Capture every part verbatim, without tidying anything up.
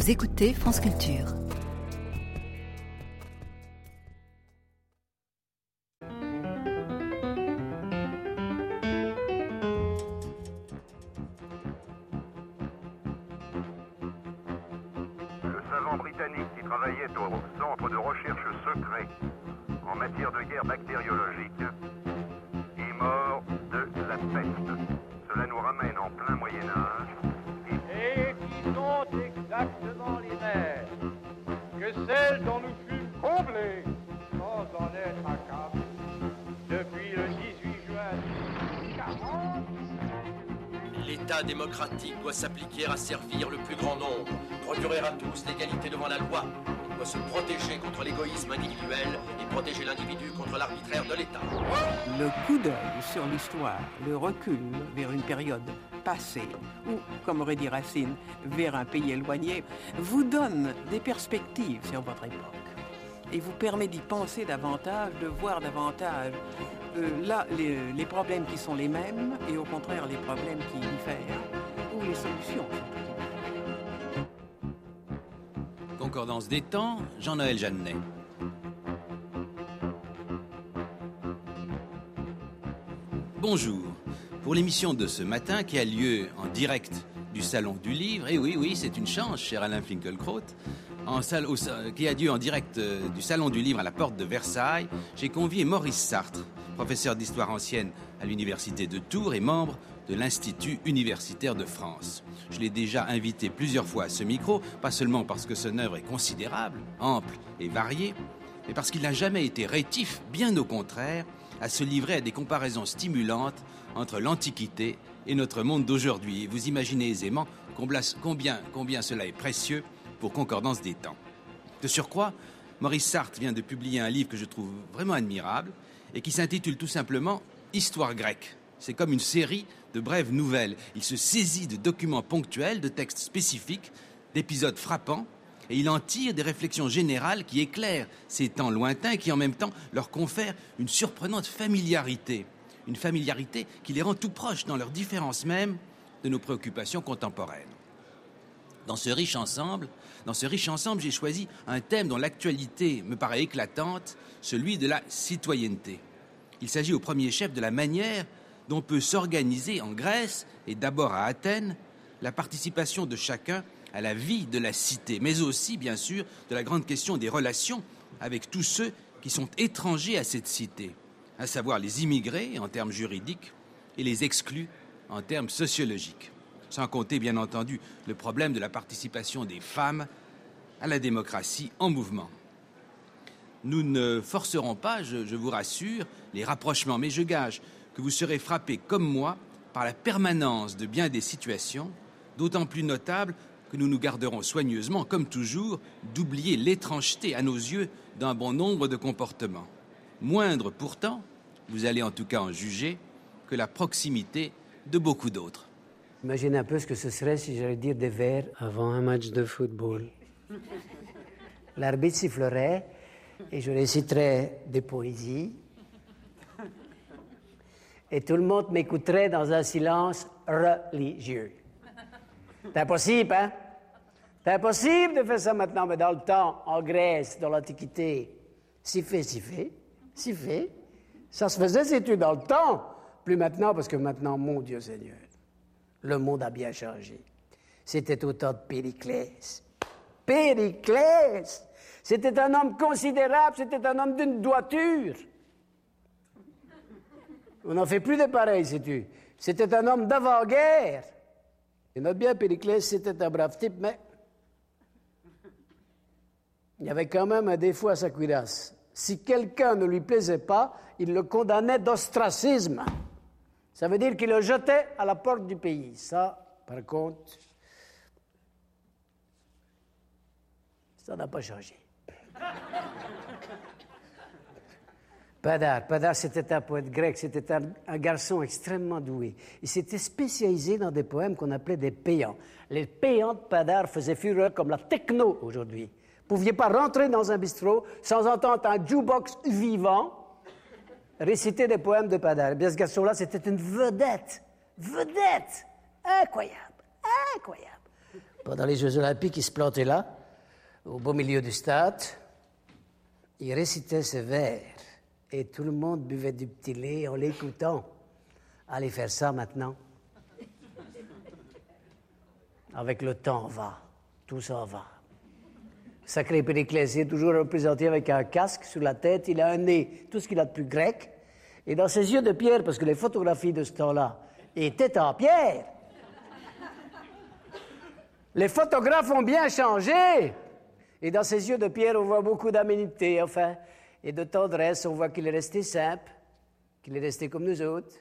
Vous écoutez France Culture. Britannique qui travaillait au centre de recherche secret en matière de guerre bactériologique est mort de la peste. Cela nous ramène en plein Moyen-Âge. Et qui sont exactement les mêmes que celles dont nous fûmes comblés sans en être accablés depuis le dix-huit juin mille neuf cent quarante. L'État démocratique doit s'appliquer à servir le plus grand nombre, procurer à tous l'égalité devant la loi. Il doit se protéger contre l'égoïsme individuel et protéger l'individu contre l'arbitraire de l'État. Le coup d'œil sur l'histoire, le recul vers une période passée, ou, comme aurait dit Racine, vers un pays éloigné, vous donne des perspectives sur votre époque et vous permet d'y penser davantage, de voir davantage euh, là les, les problèmes qui sont les mêmes et au contraire les problèmes qui diffèrent ou les solutions. Concordance des temps, Jean-Noël Jeannet. Bonjour. Pour l'émission de ce matin qui a lieu en direct du Salon du Livre, et oui, oui, c'est une chance, cher Alain Finkielkraut, en salle, au, qui a lieu en direct euh, du Salon du Livre à la porte de Versailles, j'ai convié Maurice Sartre, professeur d'histoire ancienne à l'Université de Tours et membre de l'Institut universitaire de France. Je l'ai déjà invité plusieurs fois à ce micro, pas seulement parce que son œuvre est considérable, ample et variée, mais parce qu'il n'a jamais été rétif, bien au contraire, à se livrer à des comparaisons stimulantes entre l'Antiquité et notre monde d'aujourd'hui. Et vous imaginez aisément combien, combien cela est précieux pour Concordance des temps. De surcroît, Maurice Sartre vient de publier un livre que je trouve vraiment admirable et qui s'intitule tout simplement « Histoire grecque ». C'est comme une série de brèves nouvelles. Il se saisit de documents ponctuels, de textes spécifiques, d'épisodes frappants, et il en tire des réflexions générales qui éclairent ces temps lointains et qui en même temps leur confèrent une surprenante familiarité. Une familiarité qui les rend tout proches dans leurs différences même de nos préoccupations contemporaines. Dans ce riche ensemble, dans ce riche ensemble, j'ai choisi un thème dont l'actualité me paraît éclatante, celui de la citoyenneté. Il s'agit au premier chef de la manière dont peut s'organiser en Grèce, et d'abord à Athènes, la participation de chacun à la vie de la cité, mais aussi, bien sûr, de la grande question des relations avec tous ceux qui sont étrangers à cette cité, à savoir les immigrés en termes juridiques et les exclus en termes sociologiques. Sans compter, bien entendu, le problème de la participation des femmes à la démocratie en mouvement. Nous ne forcerons pas, je, je vous rassure, les rapprochements, mais je gage que vous serez frappés, comme moi, par la permanence de bien des situations, d'autant plus notable que nous nous garderons soigneusement, comme toujours, d'oublier l'étrangeté à nos yeux d'un bon nombre de comportements. Moindre pourtant, vous allez en tout cas en juger, que la proximité de beaucoup d'autres. Imaginez un peu ce que ce serait si j'allais dire des vers avant un match de football. L'arbitre sifflerait et je réciterais des poésies. Et tout le monde m'écouterait dans un silence religieux. C'est impossible, hein? C'est impossible de faire ça maintenant, mais dans le temps, en Grèce, dans l'Antiquité, si fait, si fait, si fait. Ça se faisait, c'est-tu, dans le temps. Plus maintenant, parce que maintenant, mon Dieu Seigneur, le monde a bien changé. C'était au temps de Périclès. Périclès! C'était un homme considérable, c'était un homme d'une droiture. On n'en fait plus de pareil, sais-tu. C'était un homme d'avant-guerre. Et note bien, Périclès, c'était un brave type, mais il y avait quand même un défaut à sa cuirasse. Si quelqu'un ne lui plaisait pas, il le condamnait d'ostracisme. Ça veut dire qu'il le jetait à la porte du pays. Ça, par contre, ça n'a pas changé. Padar, Padar, c'était un poète grec, c'était un, un garçon extrêmement doué. Il s'était spécialisé dans des poèmes qu'on appelait des péants. Les péants de Padar faisaient fureur comme la techno aujourd'hui. Vous ne pouviez pas rentrer dans un bistrot sans entendre un jukebox vivant réciter des poèmes de Padar. Et bien, ce garçon-là, c'était une vedette. Vedette! Incroyable! Incroyable! pendant les Jeux Olympiques, il se plantait là, au beau milieu du stade. Il récitait ce vers et tout le monde buvait du petit lait en l'écoutant. Allez faire ça maintenant. Avec le temps va, tout ça va. Sacré Périclès est toujours représenté avec un casque sur la tête, il a un nez, tout ce qu'il a de plus grec, et dans ses yeux de pierre, parce que les photographies de ce temps-là étaient en pierre. Les photographes ont bien changé, et dans ses yeux de pierre, on voit beaucoup d'aménité, enfin, et de tendresse, on voit qu'il est resté simple, qu'il est resté comme nous autres,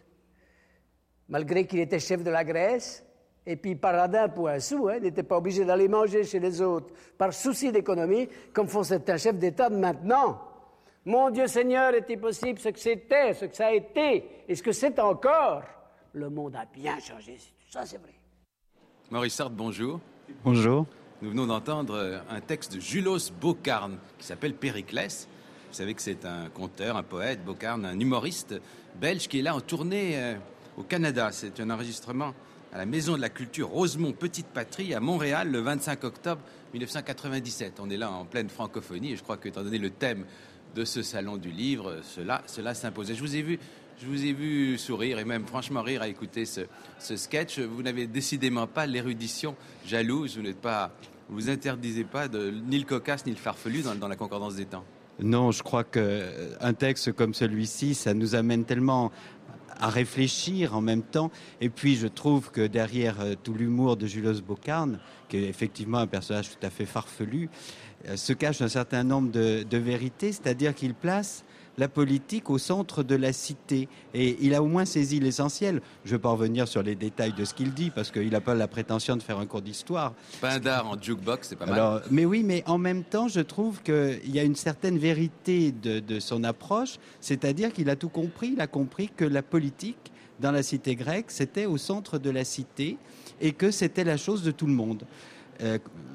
malgré qu'il était chef de la Grèce. Et puis, paradin pour un sou, hein, il n'était pas obligé d'aller manger chez les autres par souci d'économie, comme font certains chefs d'État de maintenant. Mon Dieu Seigneur, est-il possible ce que c'était, ce que ça a été, et ce que c'est encore? Le monde a bien changé, ça c'est vrai. Maurice Sartre, bonjour. Bonjour. Nous venons d'entendre un texte de Julos Bocarne qui s'appelle Périclès. Vous savez que c'est un conteur, un poète, Bocarne, un humoriste belge qui est là en tournée euh, au Canada. C'est un enregistrement à la Maison de la Culture Rosemont Petite Patrie à Montréal le vingt-cinq octobre mille neuf cent quatre-vingt-dix-sept. On est là en pleine francophonie et je crois qu'étant donné le thème de ce salon du livre, cela, cela s'imposait. Je vous ai vu, je vous ai vu sourire et même franchement rire à écouter ce, ce sketch. Vous n'avez décidément pas l'érudition jalouse. Vous n'êtes pas, vous vous interdisez pas de ni le cocasse ni le farfelu dans, dans la concordance des temps. Non, je crois qu'un texte comme celui-ci, ça nous amène tellement à réfléchir en même temps. Et puis, je trouve que derrière euh, tout l'humour de Julos Bocarne, qui est effectivement un personnage tout à fait farfelu, euh, se cache un certain nombre de, de vérités, c'est-à-dire qu'il place la politique au centre de la cité. Et il a au moins saisi l'essentiel. Je ne vais pas revenir sur les détails de ce qu'il dit, parce qu'il n'a pas la prétention de faire un cours d'histoire. Pindare en jukebox, c'est pas mal. Alors, mais oui, mais en même temps, je trouve qu'il y a une certaine vérité de, de son approche, c'est-à-dire qu'il a tout compris. Il a compris que la politique, dans la cité grecque, c'était au centre de la cité et que c'était la chose de tout le monde. Euh,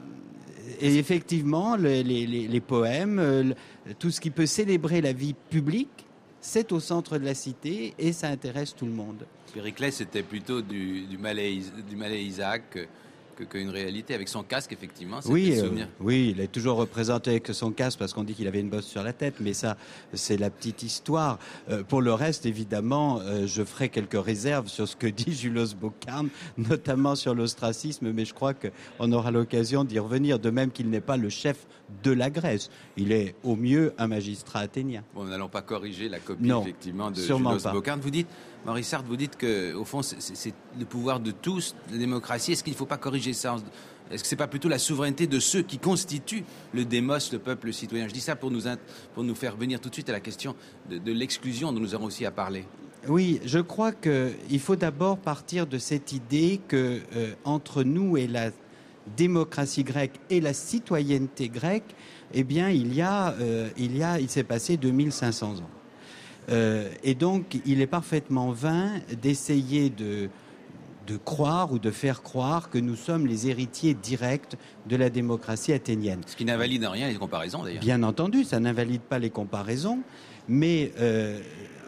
Et effectivement, les, les, les poèmes, euh, tout ce qui peut célébrer la vie publique, c'est au centre de la cité et ça intéresse tout le monde. Périclès, c'était plutôt du, du Malais, du Malais Isaac que, qu'une réalité, avec son casque, effectivement. Oui, euh, oui, il est toujours représenté avec son casque parce qu'on dit qu'il avait une bosse sur la tête, mais ça, c'est la petite histoire. Euh, pour le reste, évidemment, euh, je ferai quelques réserves sur ce que dit Julos Bocarne, notamment sur l'ostracisme, mais je crois qu'on aura l'occasion d'y revenir, de même qu'il n'est pas le chef de la Grèce. Il est, au mieux, un magistrat athénien. Bon, nous n'allons pas corriger la copie, non, effectivement, de Julos Bocarne. Vous dites, Maurice Sartre, vous dites qu'au fond, c'est, c'est le pouvoir de tous, la démocratie. Est-ce qu'il ne faut pas corriger ça? Est-ce que ce n'est pas plutôt la souveraineté de ceux qui constituent le démos, le peuple, le citoyen? Je dis ça pour nous, pour nous faire venir tout de suite à la question de, de l'exclusion dont nous avons aussi à parler. Oui, je crois qu'il faut d'abord partir de cette idée que euh, entre nous et la démocratie grecque et la citoyenneté grecque, eh bien, il y a, euh, il y a, il s'est passé deux mille cinq cents ans. Euh, et donc, il est parfaitement vain d'essayer de, de croire ou de faire croire que nous sommes les héritiers directs de la démocratie athénienne. Ce qui n'invalide en rien les comparaisons, d'ailleurs. Bien entendu, ça n'invalide pas les comparaisons, mais euh,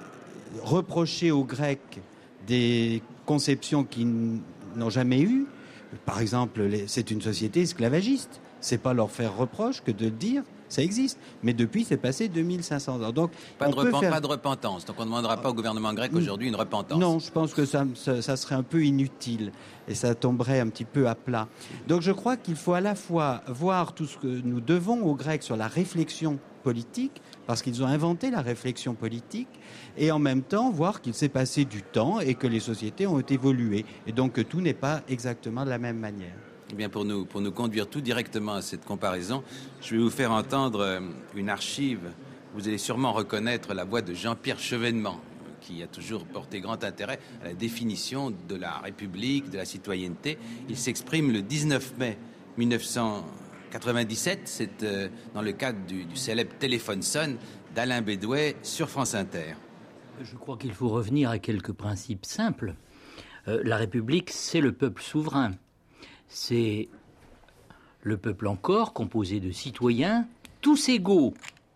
reprocher aux Grecs des conceptions qu'ils n'ont jamais eues, par exemple, les, c'est une société esclavagiste. C'est pas leur faire reproche que de le dire. Ça existe, mais depuis, c'est passé deux mille cinq cents ans. Donc, pas, de repent- faire... pas de repentance. Donc, on ne demandera pas au gouvernement grec aujourd'hui une repentance. Non, je pense que ça, ça, ça serait un peu inutile et ça tomberait un petit peu à plat. Donc, je crois qu'il faut à la fois voir tout ce que nous devons aux Grecs sur la réflexion politique, parce qu'ils ont inventé la réflexion politique, et en même temps voir qu'il s'est passé du temps et que les sociétés ont évolué, et donc que tout n'est pas exactement de la même manière. Eh bien, pour nous, pour nous conduire tout directement à cette comparaison, je vais vous faire entendre une archive. Vous allez sûrement reconnaître la voix de Jean-Pierre Chevènement, qui a toujours porté grand intérêt à la définition de la République, de la citoyenneté. Il s'exprime le dix-neuf mai mille neuf cent quatre-vingt-dix-sept, c'est euh, dans le cadre du, du célèbre Téléphone sonne d'Alain Bédouet sur France Inter. Je crois qu'il faut revenir à quelques principes simples. Euh, la République, c'est le peuple souverain. C'est le peuple encore composé de citoyens, tous égaux,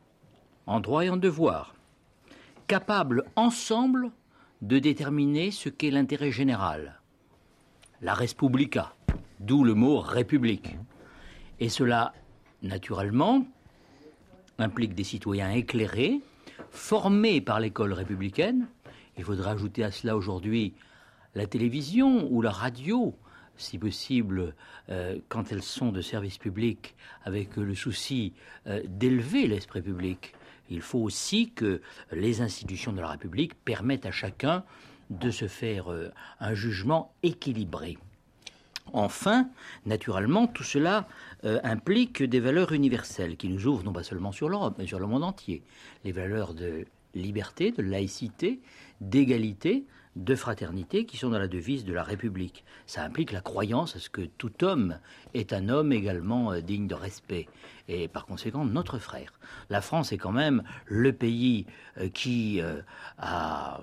en droit et en devoir, capables ensemble de déterminer ce qu'est l'intérêt général. La res publica, d'où le mot République. Et cela, naturellement, implique des citoyens éclairés, formés par l'école républicaine. Il faudra ajouter à cela aujourd'hui la télévision ou la radio, si possible, euh, quand elles sont de service public, avec le souci euh, d'élever l'esprit public. Il faut aussi que les institutions de la République permettent à chacun de se faire euh, un jugement équilibré. Enfin, naturellement, tout cela euh, implique des valeurs universelles qui nous ouvrent non pas seulement sur l'Europe, mais sur le monde entier. Les valeurs de liberté, de laïcité, d'égalité, de fraternité qui sont dans la devise de la République. Ça implique la croyance à ce que tout homme est un homme également euh, digne de respect et par conséquent notre frère. La France est quand même le pays euh, qui euh, a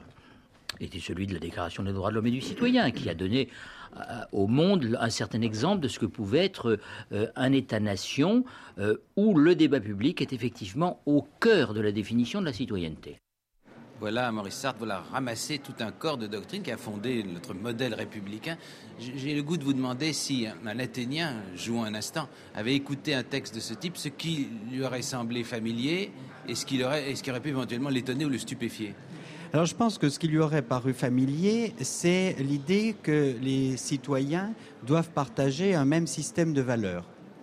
été celui de la Déclaration des droits de l'homme et du citoyen, qui a donné euh, au monde un certain exemple de ce que pouvait être euh, un État-nation euh, où le débat public est effectivement au cœur de la définition de la citoyenneté. Voilà, Maurice Sartre, voilà, ramassé tout un corps de doctrine qui a fondé notre modèle républicain. J'ai le goût de vous demander si un Athénien, jouant un instant, avait écouté un texte de ce type, ce qui lui aurait semblé familier et ce qui aurait, et ce qui aurait pu éventuellement l'étonner ou le stupéfier. Alors je pense que ce qui lui aurait paru familier, c'est l'idée que les citoyens doivent partager un même système de valeurs.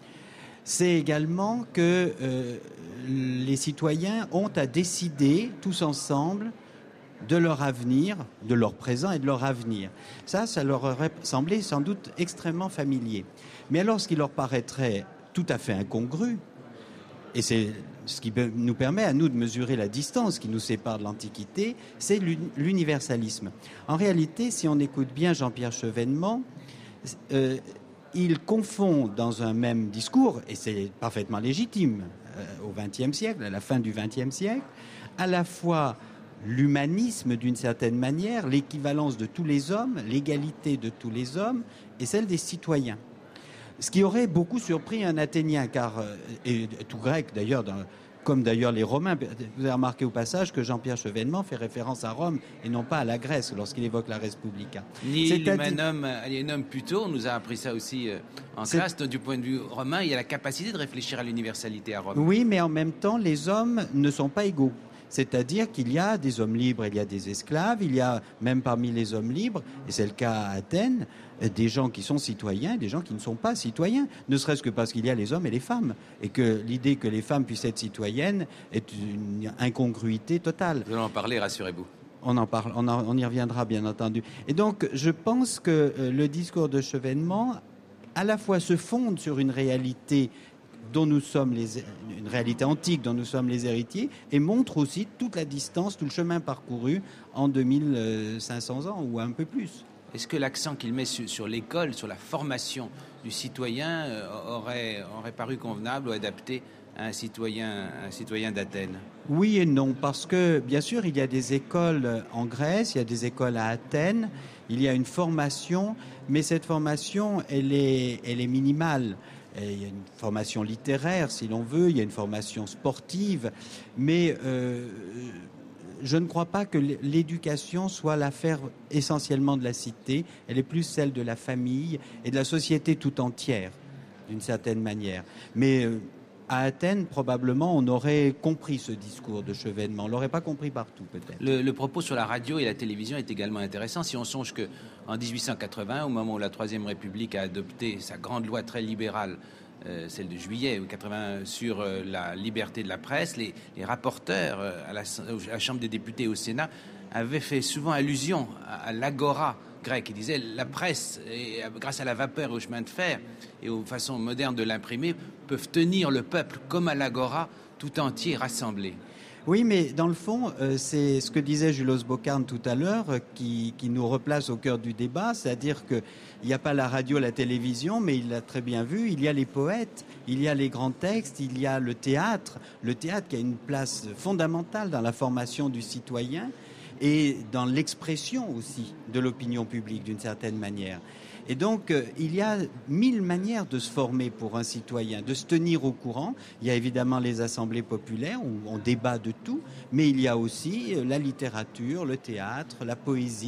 C'est également que euh, les citoyens ont à décider tous ensemble de leur avenir, de leur présent et de leur avenir. Ça, ça leur aurait semblé sans doute extrêmement familier. Mais alors ce qui leur paraîtrait tout à fait incongru, et c'est ce qui nous permet à nous de mesurer la distance qui nous sépare de l'Antiquité, c'est l'universalisme. En réalité, si on écoute bien Jean-Pierre Chevènement, euh, il confond dans un même discours, et c'est parfaitement légitime euh, au vingtième siècle, à la fin du vingtième siècle, à la fois l'humanisme d'une certaine manière, l'équivalence de tous les hommes, l'égalité de tous les hommes, et celle des citoyens. Ce qui aurait beaucoup surpris un Athénien, car, et tout grec d'ailleurs, dans, comme d'ailleurs les Romains. Vous avez remarqué au passage que Jean-Pierre Chevènement fait référence à Rome et non pas à la Grèce lorsqu'il évoque la Respublica. Ni l'humanum alienum plutôt, on nous a appris ça aussi en classe. Du point de vue romain, il y a la capacité de réfléchir à l'universalité à Rome. Oui, mais en même temps, les hommes ne sont pas égaux. C'est-à-dire qu'il y a des hommes libres, il y a des esclaves, il y a même parmi les hommes libres, et c'est le cas à Athènes, des gens qui sont citoyens et des gens qui ne sont pas citoyens, ne serait-ce que parce qu'il y a les hommes et les femmes, et que l'idée que les femmes puissent être citoyennes est une incongruité totale. Nous allons en parler, rassurez-vous. On en parle, on, en, on y reviendra bien entendu. Et donc, je pense que le discours de Chevènement, à la fois se fonde sur une réalité dont nous sommes les, une réalité antique dont nous sommes les héritiers, et montre aussi toute la distance, tout le chemin parcouru en deux mille cinq cents ans ou un peu plus. Est-ce que l'accent qu'il met sur, sur l'école, sur la formation du citoyen, euh, aurait, aurait paru convenable ou adapté à un citoyen, un citoyen d'Athènes ? Oui et non, parce que bien sûr il y a des écoles en Grèce, il y a des écoles à Athènes, il y a une formation, mais cette formation elle est, elle est minimale. Il y a une formation littéraire, si l'on veut, il y a une formation sportive, mais euh, je ne crois pas que l'éducation soit l'affaire essentiellement de la cité, elle est plus celle de la famille et de la société tout entière, d'une certaine manière. Mais euh, à Athènes, probablement, on aurait compris ce discours de Chevènement. On ne l'aurait pas compris partout, peut-être. Le, le propos sur la radio et la télévision est également intéressant. Si on songe qu'en dix-huit cent quatre-vingts, au moment où la Troisième République a adopté sa grande loi très libérale, euh, celle de juillet quatre-vingts, sur euh, la liberté de la presse, les, les rapporteurs euh, à, la, à la Chambre des députés et au Sénat avaient fait souvent allusion à, à l'agora grec. Ils disaient la presse, et, grâce à la vapeur et au chemin de fer et aux façons modernes de l'imprimer, peuvent tenir le peuple comme à l'agora tout entier rassemblé. Oui, mais dans le fond, euh, c'est ce que disait Julos Bocarne tout à l'heure euh, qui, qui nous replace au cœur du débat, c'est-à-dire qu'il n'y a pas la radio, la télévision, mais il l'a très bien vu, il y a les poètes, il y a les grands textes, il y a le théâtre, le théâtre qui a une place fondamentale dans la formation du citoyen et dans l'expression aussi de l'opinion publique d'une certaine manière. Et donc, euh, il y a mille manières de se former pour un citoyen, de se tenir au courant. Il y a évidemment les assemblées populaires où on débat de tout, mais il y a aussi euh, la littérature, le théâtre, la poésie,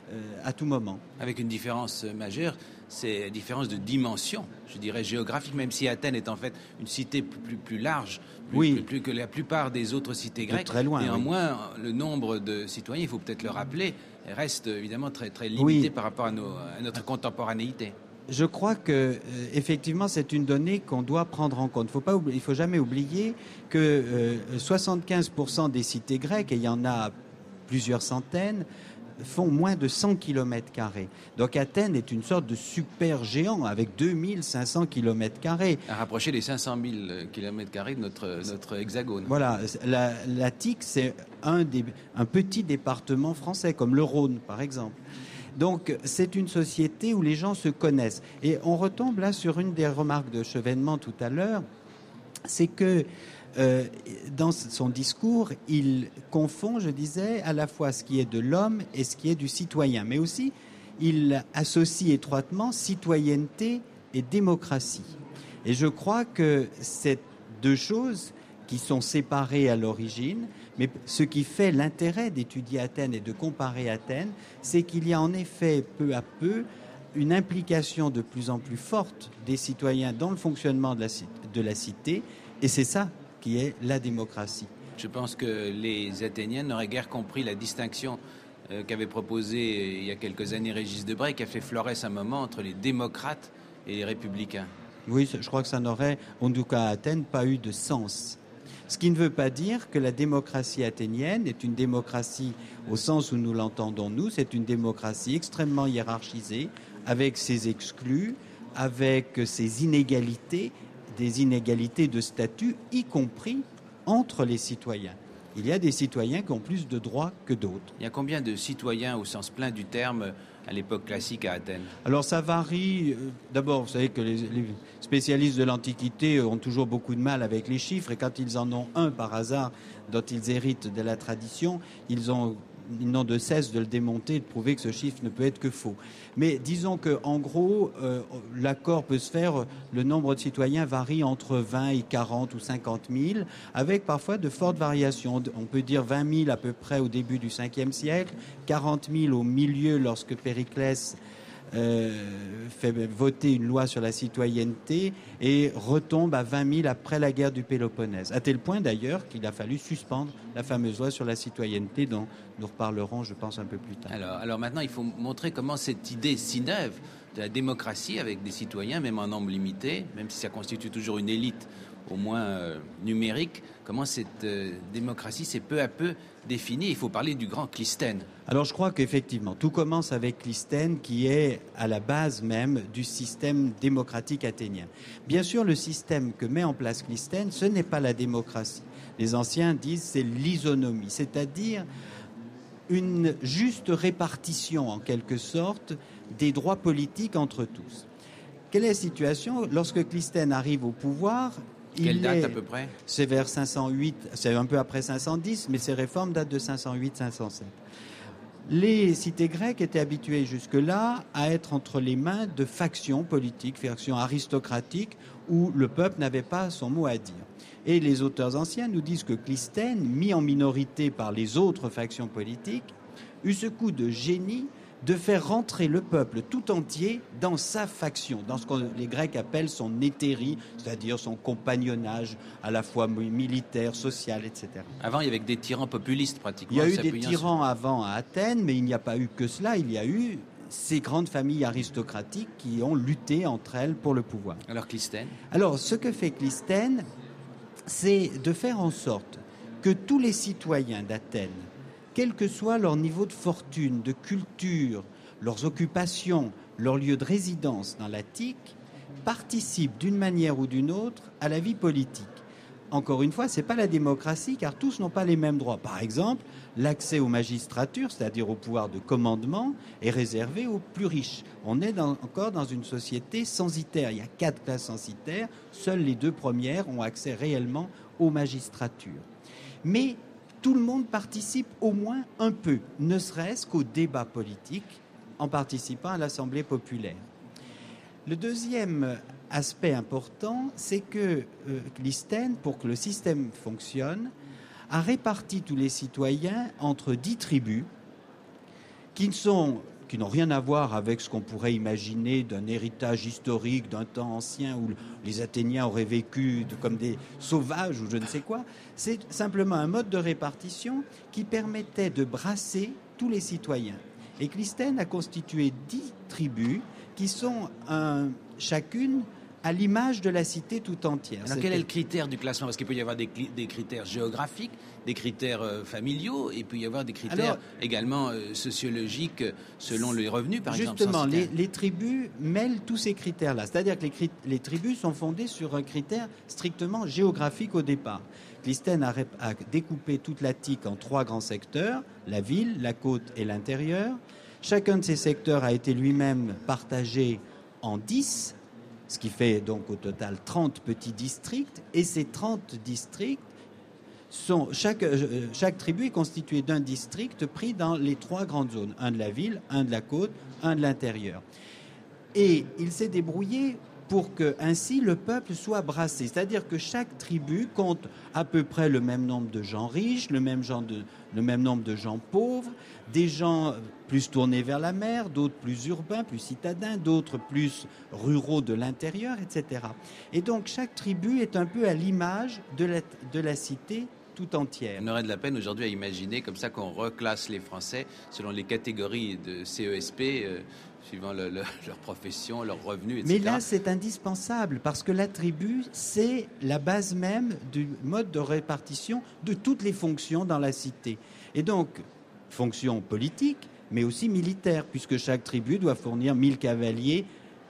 euh, à tout moment. Avec une différence majeure, c'est la différence de dimension, je dirais géographique, même si Athènes est en fait une cité plus, plus, plus large, plus, oui. plus, plus que la plupart des autres cités grecques. De très loin. Néanmoins, oui. le nombre de citoyens, il faut peut-être le rappeler, reste évidemment très, très limité oui. par rapport à, nos, à notre contemporanéité. Je crois que euh, effectivement c'est une donnée qu'on doit prendre en compte. Faut pas oublier, il ne faut jamais oublier que euh, soixante-quinze pour cent des cités grecques, et il y en a plusieurs centaines, font moins de cent kilomètres carrés. Donc Athènes est une sorte de super géant avec deux mille cinq cents kilomètres carrés. À rapprocher les cinq cent mille kilomètres carrés de notre, notre hexagone. Voilà, la, l'Attique, c'est un, des, un petit département français, comme le Rhône, par exemple. Donc c'est une société où les gens se connaissent. Et on retombe là sur une des remarques de Chevènement tout à l'heure, c'est que Euh, dans son discours, il confond, je disais, à la fois ce qui est de l'homme et ce qui est du citoyen. Mais aussi, il associe étroitement citoyenneté et démocratie. Et je crois que c'est deux choses qui sont séparées à l'origine, mais ce qui fait l'intérêt d'étudier Athènes et de comparer Athènes, c'est qu'il y a en effet peu à peu une implication de plus en plus forte des citoyens dans le fonctionnement de la, de la cité, et c'est ça qui est la démocratie. Je pense que les Athéniens n'auraient guère compris la distinction euh, qu'avait proposée euh, il y a quelques années Régis Debray, qui a fait Florès un moment entre les démocrates et les républicains. Oui, je crois que ça n'aurait, en tout cas à Athènes, pas eu de sens. Ce qui ne veut pas dire que la démocratie athénienne est une démocratie au sens où nous l'entendons nous, c'est une démocratie extrêmement hiérarchisée, avec ses exclus, avec ses inégalités, des inégalités de statut, y compris entre les citoyens. Il y a des citoyens qui ont plus de droits que d'autres. Il y a combien de citoyens au sens plein du terme à l'époque classique à Athènes? Alors ça varie. D'abord, vous savez que les, les spécialistes de l'Antiquité ont toujours beaucoup de mal avec les chiffres, et quand ils en ont un par hasard dont ils héritent de la tradition, ils ont ils n'ont de cesse de le démonter et de prouver que ce chiffre ne peut être que faux. Mais disons qu'en gros, euh, l'accord peut se faire, le nombre de citoyens varie entre vingt et quarante ou cinquante mille, avec parfois de fortes variations. On peut dire vingt mille à peu près au début du cinquième siècle, quarante mille au milieu lorsque Périclès euh, fait voter une loi sur la citoyenneté, et retombe à vingt mille après la guerre du Péloponnèse. À tel point d'ailleurs qu'il a fallu suspendre la fameuse loi sur la citoyenneté dont nous reparlerons, je pense, un peu plus tard. Alors, alors maintenant, il faut montrer comment cette idée si neuve de la démocratie avec des citoyens, même en nombre limité, même si ça constitue toujours une élite au moins euh, numérique, comment cette euh, démocratie s'est peu à peu définie. Il faut parler du grand Clisthène. Alors je crois qu'effectivement, tout commence avec Clisthène, qui est à la base même du système démocratique athénien. Bien sûr, le système que met en place Clisthène, ce n'est pas la démocratie. Les anciens disent c'est l'isonomie, c'est-à-dire une juste répartition, en quelque sorte, des droits politiques entre tous. Quelle est la situation? Lorsque Clisthène arrive au pouvoir, Quelle il date est, à peu près? C'est vers cinq cent huit, c'est un peu après cinq cent dix, mais ces réformes datent de cinq cent huit cinq cent sept. Les cités grecques étaient habituées jusque-là à être entre les mains de factions politiques, factions aristocratiques, où le peuple n'avait pas son mot à dire. Et les auteurs anciens nous disent que Clisthène, mis en minorité par les autres factions politiques, eut ce coup de génie de faire rentrer le peuple tout entier dans sa faction, dans ce que les Grecs appellent son hétérie, c'est-à-dire son compagnonnage à la fois militaire, social, et cetera. Avant, il y avait des tyrans populistes, pratiquement. Il y a eu des tyrans avant à Athènes, mais il n'y a pas eu que cela. Il y a eu ces grandes familles aristocratiques qui ont lutté entre elles pour le pouvoir. Alors Clisthène? Alors, ce que fait Clisthène, c'est de faire en sorte que tous les citoyens d'Athènes, quel que soit leur niveau de fortune, de culture, leurs occupations, leur lieu de résidence dans l'Attique, participent d'une manière ou d'une autre à la vie politique. Encore une fois, ce n'est pas la démocratie, car tous n'ont pas les mêmes droits. Par exemple, l'accès aux magistratures, c'est-à-dire au pouvoir de commandement, est réservé aux plus riches. On est dans, encore dans une société censitaire. Il y a quatre classes censitaires. Seules les deux premières ont accès réellement aux magistratures. Mais tout le monde participe au moins un peu, ne serait-ce qu'au débat politique, en participant à l'Assemblée populaire. Le deuxième aspect important, c'est que euh, Clisthène, pour que le système fonctionne, a réparti tous les citoyens entre dix tribus qui sont qui n'ont rien à voir avec ce qu'on pourrait imaginer d'un héritage historique, d'un temps ancien où les Athéniens auraient vécu de, comme des sauvages ou je ne sais quoi. C'est simplement un mode de répartition qui permettait de brasser tous les citoyens. Et Clisthène a constitué dix tribus qui sont un, chacune à l'image de la cité tout entière. Alors quel est le critère du classement? Parce qu'il peut y avoir des, des critères géographiques, des critères euh, familiaux, et il peut y avoir des critères Alors, également euh, sociologiques selon les revenus, par justement, exemple. Justement, les, les tribus mêlent tous ces critères-là. C'est-à-dire que les, les tribus sont fondées sur un critère strictement géographique au départ. Clisthène a, a découpé toute l'Attique en trois grands secteurs, la ville, la côte et l'intérieur. Chacun de ces secteurs a été lui-même partagé en dix, ce qui fait donc au total trente petits districts. Et ces trente districts, sont, chaque, chaque tribu est constituée d'un district pris dans les trois grandes zones. Un de la ville, un de la côte, un de l'intérieur. Et il s'est débrouillé pour que ainsi le peuple soit brassé. C'est-à-dire que chaque tribu compte à peu près le même nombre de gens riches, le même, genre de, le même nombre de gens pauvres, des gens plus tournés vers la mer, d'autres plus urbains, plus citadins, d'autres plus ruraux de l'intérieur, et cetera. Et donc chaque tribu est un peu à l'image de la, de la cité tout entière. On aurait de la peine aujourd'hui à imaginer comme ça qu'on reclasse les Français selon les catégories de C E S P, euh, suivant le, le, leur profession, leurs revenus, et cetera. Mais là, c'est indispensable parce que la tribu, c'est la base même du mode de répartition de toutes les fonctions dans la cité. Et donc, fonctions politiques, mais aussi militaires, puisque chaque tribu doit fournir mille cavaliers,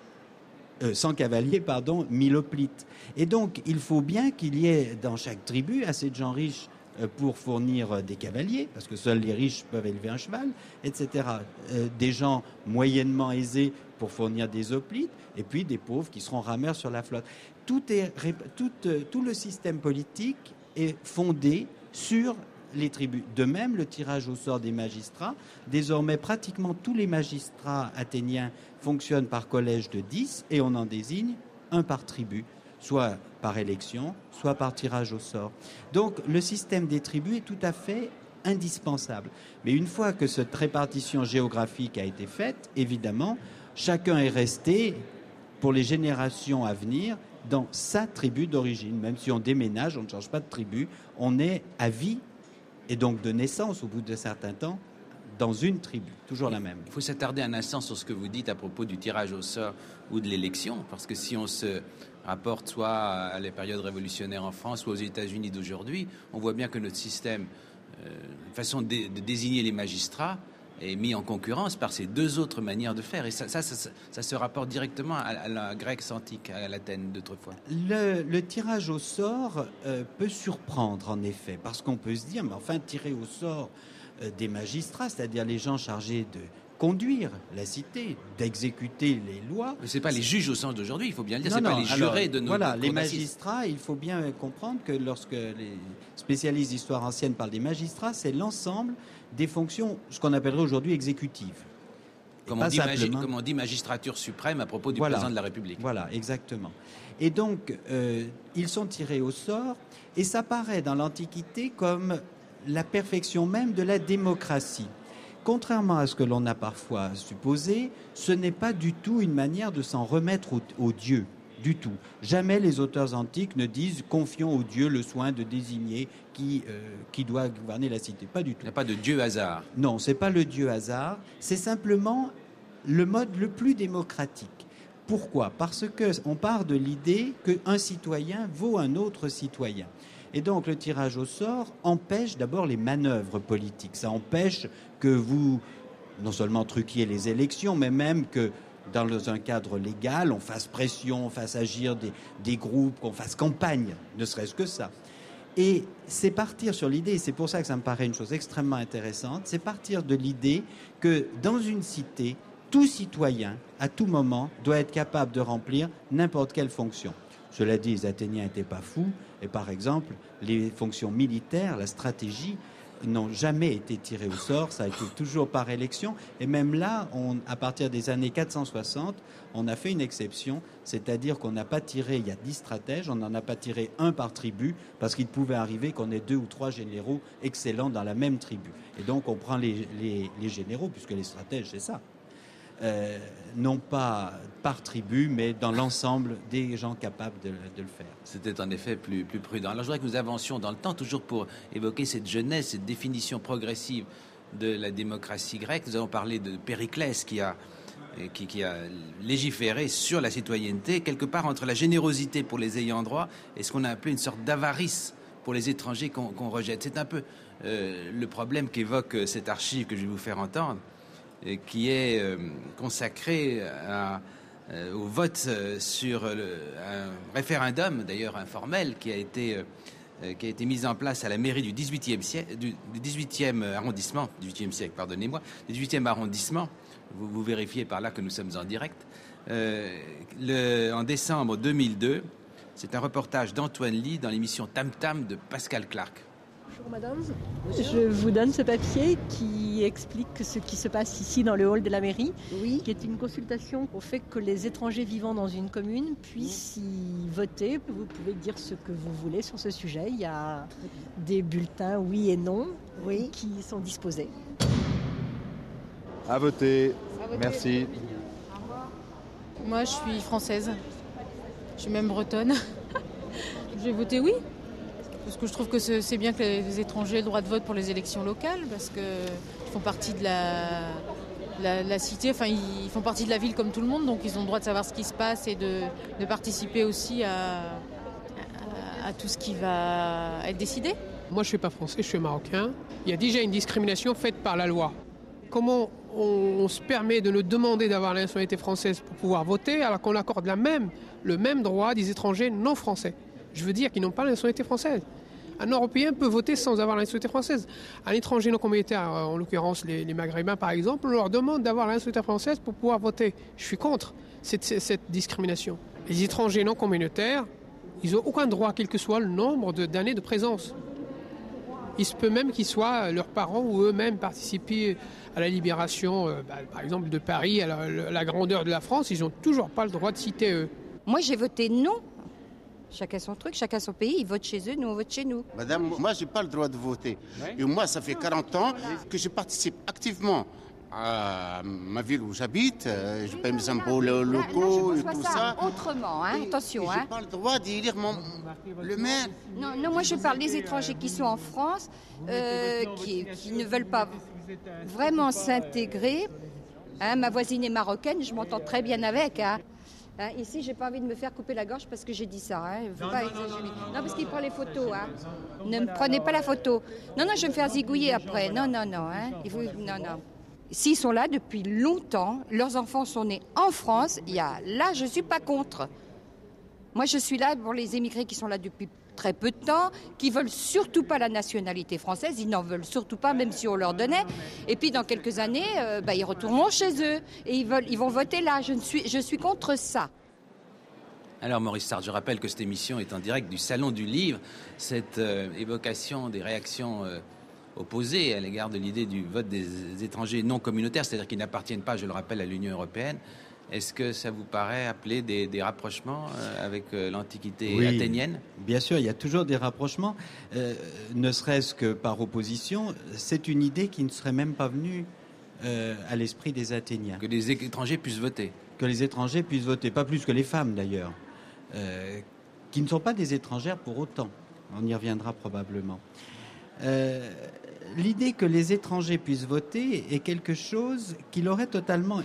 euh, cent cavaliers, pardon, mille hoplites. Et donc, il faut bien qu'il y ait dans chaque tribu assez de gens riches pour fournir des cavaliers, parce que seuls les riches peuvent élever un cheval, et cetera. Euh, des gens moyennement aisés pour fournir des hoplites, et puis des pauvres qui seront rameurs sur la flotte. Tout, est, tout, tout le système politique est fondé sur les tribus. De même, le tirage au sort des magistrats, désormais pratiquement tous les magistrats athéniens fonctionnent par collège de dix, et on en désigne un par tribu, soit par élection, soit par tirage au sort. Donc le système des tribus est tout à fait indispensable. Mais une fois que cette répartition géographique a été faite, évidemment, chacun est resté, pour les générations à venir, dans sa tribu d'origine. Même si on déménage, on ne change pas de tribu, on est à vie, et donc de naissance, au bout de certain temps, dans une tribu, toujours la même. Il faut s'attarder un instant sur ce que vous dites à propos du tirage au sort ou de l'élection, parce que si on se rapporte soit à la période révolutionnaire en France, soit aux États-Unis d'aujourd'hui, on voit bien que notre système, euh, une façon de, de désigner les magistrats, est mis en concurrence par ces deux autres manières de faire. Et ça, ça, ça, ça se rapporte directement à, à la Grèce antique, à l'Athènes d'autrefois. Le, le tirage au sort euh, peut surprendre, en effet, parce qu'on peut se dire, mais enfin, tirer au sort euh, des magistrats, c'est-à-dire les gens chargés de conduire la cité, d'exécuter les lois. Mais ce n'est pas les juges au sens d'aujourd'hui, il faut bien le dire, ce n'est non, pas les jurés alors, de nos Voilà, de les magistrats, il faut bien comprendre que lorsque les spécialistes d'histoire ancienne parlent des magistrats, c'est l'ensemble des fonctions, ce qu'on appellerait aujourd'hui exécutives. Comme on, dit magi- comme on dit magistrature suprême à propos du voilà, président de la République. Voilà, exactement. Et donc, euh, ils sont tirés au sort, et ça paraît dans l'Antiquité comme la perfection même de la démocratie. Contrairement à ce que l'on a parfois supposé, ce n'est pas du tout une manière de s'en remettre au, au Dieu, du tout. Jamais les auteurs antiques ne disent « confions au Dieu le soin de désigner qui, euh, qui doit gouverner la cité ». Pas du tout. Il n'y a pas de Dieu hasard. Non, ce n'est pas le Dieu hasard, c'est simplement le mode le plus démocratique. Pourquoi ? Parce qu'on part de l'idée qu'un citoyen vaut un autre citoyen. Et donc le tirage au sort empêche d'abord les manœuvres politiques. Ça empêche que vous, non seulement truquiez les élections, mais même que dans un cadre légal, on fasse pression, on fasse agir des, des groupes, qu'on fasse campagne, ne serait-ce que ça. Et c'est partir sur l'idée, et c'est pour ça que ça me paraît une chose extrêmement intéressante, c'est partir de l'idée que dans une cité, tout citoyen, à tout moment, doit être capable de remplir n'importe quelle fonction. Cela dit, les Athéniens n'étaient pas fous, et par exemple, les fonctions militaires, la stratégie, n'ont jamais été tirées au sort, ça a été toujours par élection, et même là, on, à partir des années quatre cent soixante, on a fait une exception, c'est-à-dire qu'on n'a pas tiré, il y a dix stratèges, on n'en a pas tiré un par tribu, parce qu'il pouvait arriver qu'on ait deux ou trois généraux excellents dans la même tribu. Et donc on prend les, les, les généraux, puisque les stratèges, c'est ça. euh, non pas par tribu, mais dans l'ensemble des gens capables de, de le faire. C'était en effet plus, plus prudent. Alors je voudrais que nous avancions dans le temps, toujours pour évoquer cette jeunesse, cette définition progressive de la démocratie grecque. Nous avons parlé de Périclès qui a, qui, qui a légiféré sur la citoyenneté, quelque part entre la générosité pour les ayants droit et ce qu'on a appelé une sorte d'avarice pour les étrangers qu'on, qu'on rejette. C'est un peu euh, le problème qu'évoque cette archive que je vais vous faire entendre, euh, qui est euh, consacrée à, euh, au vote euh, sur le, un référendum, d'ailleurs informel, qui a été... Euh, qui a été mise en place à la mairie du dix-huitième siècle, du dix-huitième arrondissement, dix-huitième siècle, pardonnez-moi, du dix-huitième arrondissement. Vous, vous vérifiez par là que nous sommes en direct. Euh, le, en décembre deux mille deux, c'est un reportage d'Antoine Ly dans l'émission Tam Tam de Pascal Clark. Bonjour madame, je vous donne ce papier qui explique ce qui se passe ici dans le hall de la mairie, oui. Qui est une consultation au fait que les étrangers vivant dans une commune puissent y voter. Vous pouvez dire ce que vous voulez sur ce sujet. Il y a des bulletins oui et non oui. Qui sont disposés. À voter. À voter. Merci. Moi je suis française, je suis même bretonne. Je vais voter oui. Parce que je trouve que c'est bien que les étrangers aient le droit de vote pour les élections locales, parce qu'ils font partie de la, la, la cité, enfin ils font partie de la ville comme tout le monde, donc ils ont le droit de savoir ce qui se passe et de, de participer aussi à, à, à tout ce qui va être décidé. Moi je ne suis pas français, je suis marocain. Il y a déjà une discrimination faite par la loi. Comment on, on se permet de nous demander d'avoir la nationalité française pour pouvoir voter, alors qu'on accorde la même, le même droit des étrangers non français? Je veux dire qu'ils n'ont pas la nationalité française. Un Européen peut voter sans avoir la nationalité française. Un étranger non communautaire, en l'occurrence les, les Maghrébins par exemple, on leur demande d'avoir la nationalité française pour pouvoir voter. Je suis contre cette, cette discrimination. Les étrangers non communautaires, ils n'ont aucun droit, quel que soit le nombre de, d'années de présence. Il se peut même qu'ils soient leurs parents ou eux-mêmes participer à la libération, euh, bah, par exemple de Paris, à la, à la grandeur de la France, ils n'ont toujours pas le droit de citer eux. Moi j'ai voté non. Chacun son truc, chacun son pays, ils votent chez eux, nous on vote chez nous. Madame, moi je n'ai pas le droit de voter. Ouais. Et moi ça fait quarante ans que je participe activement à ma ville où j'habite, je paye mes impôts locaux et tout ça. ça. Autrement, hein, et, attention. Et hein. je n'ai pas le droit d'élire mon, le maire. Non, non, moi je parle des étrangers qui sont en France, euh, qui, qui ne veulent pas vraiment s'intégrer. Hein, ma voisine est marocaine, je m'entends très bien avec. Hein. Hein, ici, j'ai pas envie de me faire couper la gorge parce que j'ai dit ça. Hein. Faut non, pas non, non, non, non, parce qu'il prend les photos. Hein. Ne me prenez pas la photo. Non, non, je vais me faire zigouiller après. Non, non, non. Hein. Il faut... Non, non. S'ils sont là depuis longtemps, leurs enfants sont nés en France, il y a... là, je ne suis pas contre. Moi, je suis là pour les émigrés qui sont là depuis très peu de temps, qui veulent surtout pas la nationalité française, ils n'en veulent surtout pas, même si on leur donnait. Et puis dans quelques années, euh, bah, ils retourneront chez eux et ils, veulent, ils vont voter là. Je, ne suis, je suis contre ça. Alors Maurice Sartre, je rappelle que cette émission est en direct du Salon du Livre. Cette euh, évocation des réactions euh, opposées à l'égard de l'idée du vote des étrangers non communautaires, c'est-à-dire qui n'appartiennent pas, je le rappelle, à l'Union européenne. Est-ce que ça vous paraît appeler des, des rapprochements euh, avec euh, l'Antiquité oui, athénienne? Bien sûr, il y a toujours des rapprochements, euh, ne serait-ce que par opposition. C'est une idée qui ne serait même pas venue euh, à l'esprit des Athéniens. Que les étrangers puissent voter. Que les étrangers puissent voter, pas plus que les femmes d'ailleurs, euh, qui ne sont pas des étrangères pour autant. On y reviendra probablement. Euh, l'idée que les étrangers puissent voter est quelque chose qui leur est totalement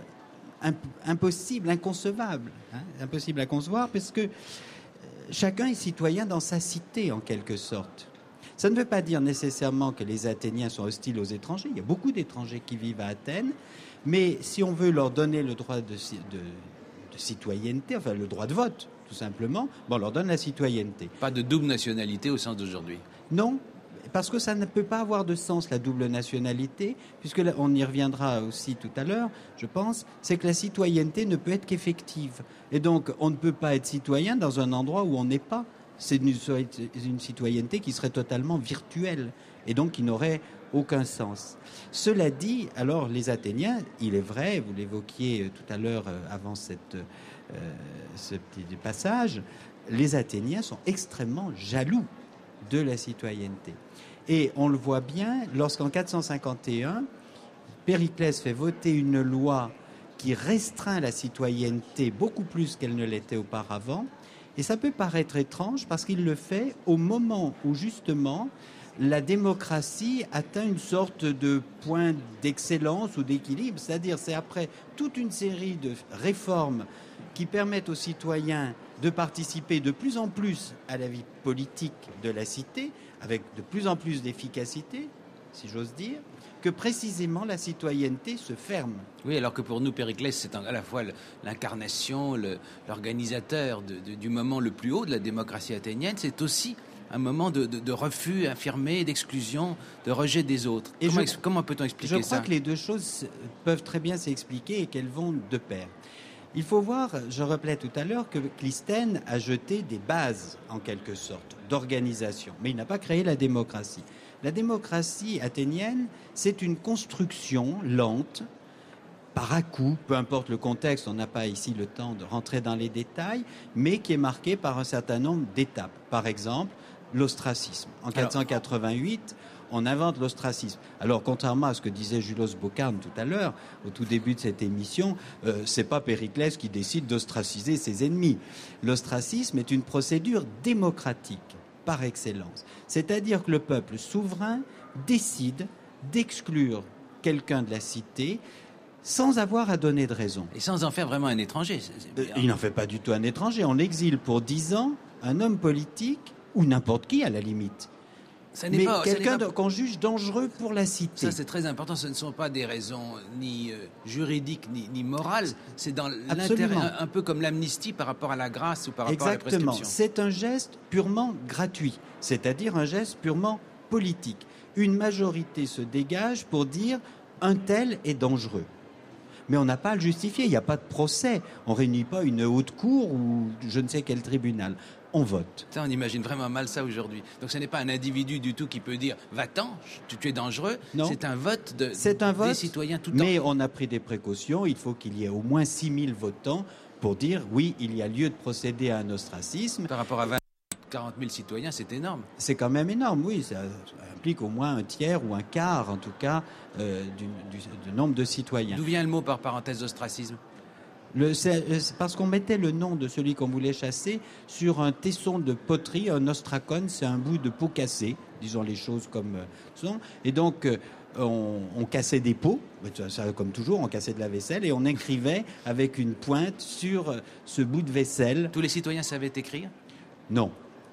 impossible, inconcevable, hein, impossible à concevoir, parce que chacun est citoyen dans sa cité, en quelque sorte. Ça ne veut pas dire nécessairement que les Athéniens sont hostiles aux étrangers. Il y a beaucoup d'étrangers qui vivent à Athènes, mais si on veut leur donner le droit de, de, de citoyenneté, enfin le droit de vote, tout simplement, bon, on leur donne la citoyenneté. Pas de double nationalité au sens d'aujourd'hui. Non. Parce que ça ne peut pas avoir de sens, la double nationalité, puisque là, on y reviendra aussi tout à l'heure, je pense, c'est que la citoyenneté ne peut être qu'effective. Et donc, on ne peut pas être citoyen dans un endroit où on n'est pas. C'est une, une citoyenneté qui serait totalement virtuelle et donc qui n'aurait aucun sens. Cela dit, alors, les Athéniens, il est vrai, vous l'évoquiez tout à l'heure avant cette, euh, ce petit passage, les Athéniens sont extrêmement jaloux de la citoyenneté. Et on le voit bien lorsqu'en quatre cent cinquante et un, Périclès fait voter une loi qui restreint la citoyenneté beaucoup plus qu'elle ne l'était auparavant. Et ça peut paraître étrange parce qu'il le fait au moment où justement la démocratie atteint une sorte de point d'excellence ou d'équilibre. C'est-à-dire c'est après toute une série de réformes qui permettent aux citoyens de participer de plus en plus à la vie politique de la cité, avec de plus en plus d'efficacité, si j'ose dire, que précisément la citoyenneté se ferme. Oui, alors que pour nous, Périclès, c'est à la fois l'incarnation, le, l'organisateur de, de, du moment le plus haut de la démocratie athénienne, c'est aussi un moment de, de, de refus affirmé, d'exclusion, de rejet des autres. Et comment, je, comment peut-on expliquer ça ? Je crois ça que les deux choses peuvent très bien s'expliquer et qu'elles vont de pair. Il faut voir, je rappelais tout à l'heure, que Clisthène a jeté des bases, en quelque sorte, d'organisation, mais il n'a pas créé la démocratie. La démocratie athénienne, c'est une construction lente, par à-coups, peu importe le contexte, on n'a pas ici le temps de rentrer dans les détails, mais qui est marquée par un certain nombre d'étapes. Par exemple, l'ostracisme. En quatre cent quatre-vingt-huit, on invente l'ostracisme. Alors, contrairement à ce que disait Julos Bocarne tout à l'heure, au tout début de cette émission, euh, c'est pas Périclès qui décide d'ostraciser ses ennemis. L'ostracisme est une procédure démocratique par excellence. C'est-à-dire que le peuple souverain décide d'exclure quelqu'un de la cité sans avoir à donner de raison. Et sans en faire vraiment un étranger. C'est, c'est euh, il n'en fait pas du tout un étranger. On exile pour dix ans un homme politique ou n'importe qui à la limite. Ça n'est mais pas, quelqu'un pas... qu'on juge dangereux pour la cité. Ça, c'est très important. Ce ne sont pas des raisons ni euh, juridiques ni, ni morales. C'est dans l'intérêt, un, un peu comme l'amnistie par rapport à la grâce ou par rapport Exactement. à la prescription. C'est un geste purement gratuit, c'est-à-dire un geste purement politique. Une majorité se dégage pour dire un tel est dangereux. Mais on n'a pas à le justifier. Il n'y a pas de procès. On ne réunit pas une haute cour ou je ne sais quel tribunal. On vote. Ça, on imagine vraiment mal ça aujourd'hui. Donc ce n'est pas un individu du tout qui peut dire « va-t'en, tu, tu es dangereux ». C'est un vote, de, C'est un vote des citoyens tout le mais temps. On a pris des précautions. Il faut qu'il y ait au moins six mille votants pour dire « oui, il y a lieu de procéder à un ostracisme ». Par rapport à vingt, quarante mille citoyens, c'est énorme. C'est quand même énorme, oui. Ça implique au moins un tiers ou un quart, en tout cas, euh, du, du, du nombre de citoyens. D'où vient le mot, par parenthèse, ostracisme ? Le, c'est, c'est parce qu'on mettait le nom de celui qu'on voulait chasser sur un tesson de poterie, un ostrakon, c'est un bout de peau cassée, disons les choses comme euh, sont. Et donc, euh, on, on cassait des pots, ça, comme toujours, on cassait de la vaisselle, et on écrivait avec une pointe sur euh, ce bout de vaisselle. Tous les citoyens savaient écrire ? Non.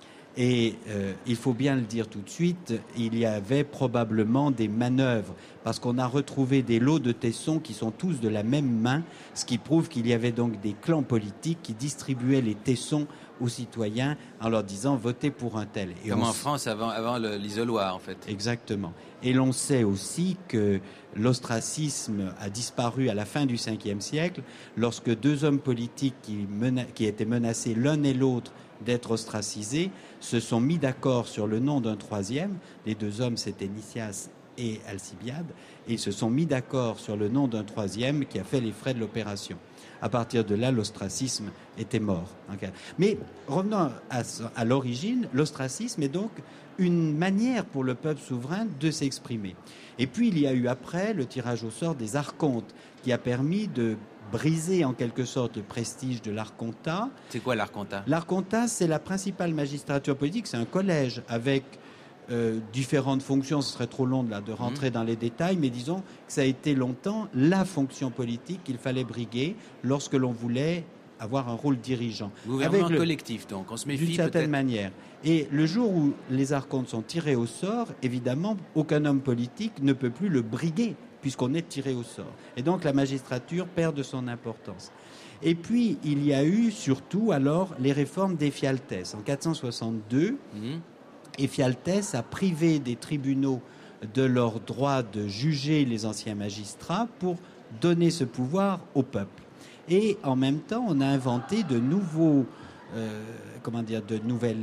Et euh, il faut bien le dire tout de suite, il y avait probablement des manœuvres, parce qu'on a retrouvé des lots de tessons qui sont tous de la même main, ce qui prouve qu'il y avait donc des clans politiques qui distribuaient les tessons aux citoyens en leur disant « votez pour un tel ». Et Comme en s... France avant, avant le, l'isoloir, en fait. Exactement. Et l'on sait aussi que l'ostracisme a disparu à la fin du cinquième siècle, lorsque deux hommes politiques qui, mena... qui étaient menacés l'un et l'autre d'être ostracisés, se sont mis d'accord sur le nom d'un troisième. Les deux hommes, c'était Nicias et Alcibiade, et ils se sont mis d'accord sur le nom d'un troisième qui a fait les frais de l'opération. À partir de là, l'ostracisme était mort. Mais revenons à, à l'origine, l'ostracisme est donc une manière pour le peuple souverain de s'exprimer. Et puis, il y a eu après le tirage au sort des archontes, qui a permis de briser en quelque sorte le prestige de l'archontat. C'est quoi l'archontat ? L'archontat, c'est la principale magistrature politique, c'est un collège avec euh, différentes fonctions. Ce serait trop long de, là, de rentrer mmh. dans les détails, mais disons que ça a été longtemps la fonction politique qu'il fallait briguer lorsque l'on voulait avoir un rôle dirigeant. Gouvernement le, collectif, donc, on se méfie d'une certaine peut-être. manière. Et le jour où les archontes sont tirés au sort, évidemment, aucun homme politique ne peut plus le briguer, puisqu'on est tiré au sort. Et donc la magistrature perd de son importance. Et puis, il y a eu surtout alors les réformes d'Éphialtès. En quatre cent soixante-deux, mmh. Éphialtès a privé des tribunaux de leur droit de juger les anciens magistrats pour donner ce pouvoir au peuple. Et en même temps, on a inventé de nouveaux, euh, comment dire, de nouvelles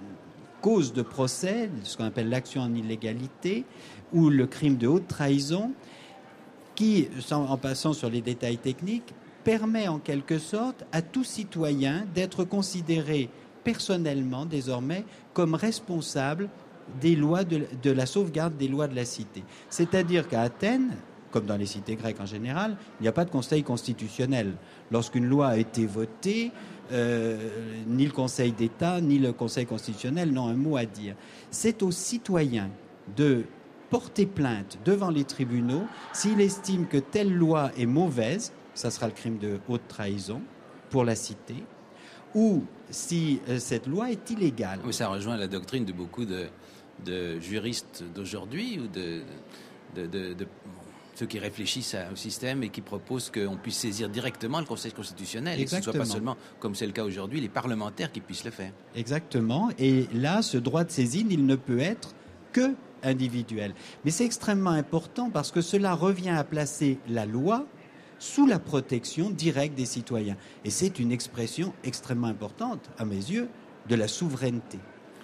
causes de procès, ce qu'on appelle l'action en illégalité, ou le crime de haute trahison, qui, en passant sur les détails techniques, permet en quelque sorte à tout citoyen d'être considéré personnellement désormais comme responsable des lois de, de la sauvegarde des lois de la cité. C'est-à-dire qu'à Athènes, comme dans les cités grecques en général, il n'y a pas de conseil constitutionnel. Lorsqu'une loi a été votée, euh, ni le Conseil d'État, ni le Conseil constitutionnel n'ont un mot à dire. C'est aux citoyens de porter plainte devant les tribunaux s'il estime que telle loi est mauvaise, ça sera le crime de haute trahison pour la cité, ou si euh, cette loi est illégale. Oui, ça rejoint la doctrine de beaucoup de, de juristes d'aujourd'hui ou de, de, de, de ceux qui réfléchissent à, au système et qui proposent qu'on puisse saisir directement le Conseil constitutionnel. Exactement. Et que ce ne soit pas seulement, comme c'est le cas aujourd'hui, les parlementaires qui puissent le faire. Exactement. Et là, ce droit de saisine, il ne peut être que individuel. Mais c'est extrêmement important parce que cela revient à placer la loi sous la protection directe des citoyens. Et c'est une expression extrêmement importante, à mes yeux, de la souveraineté.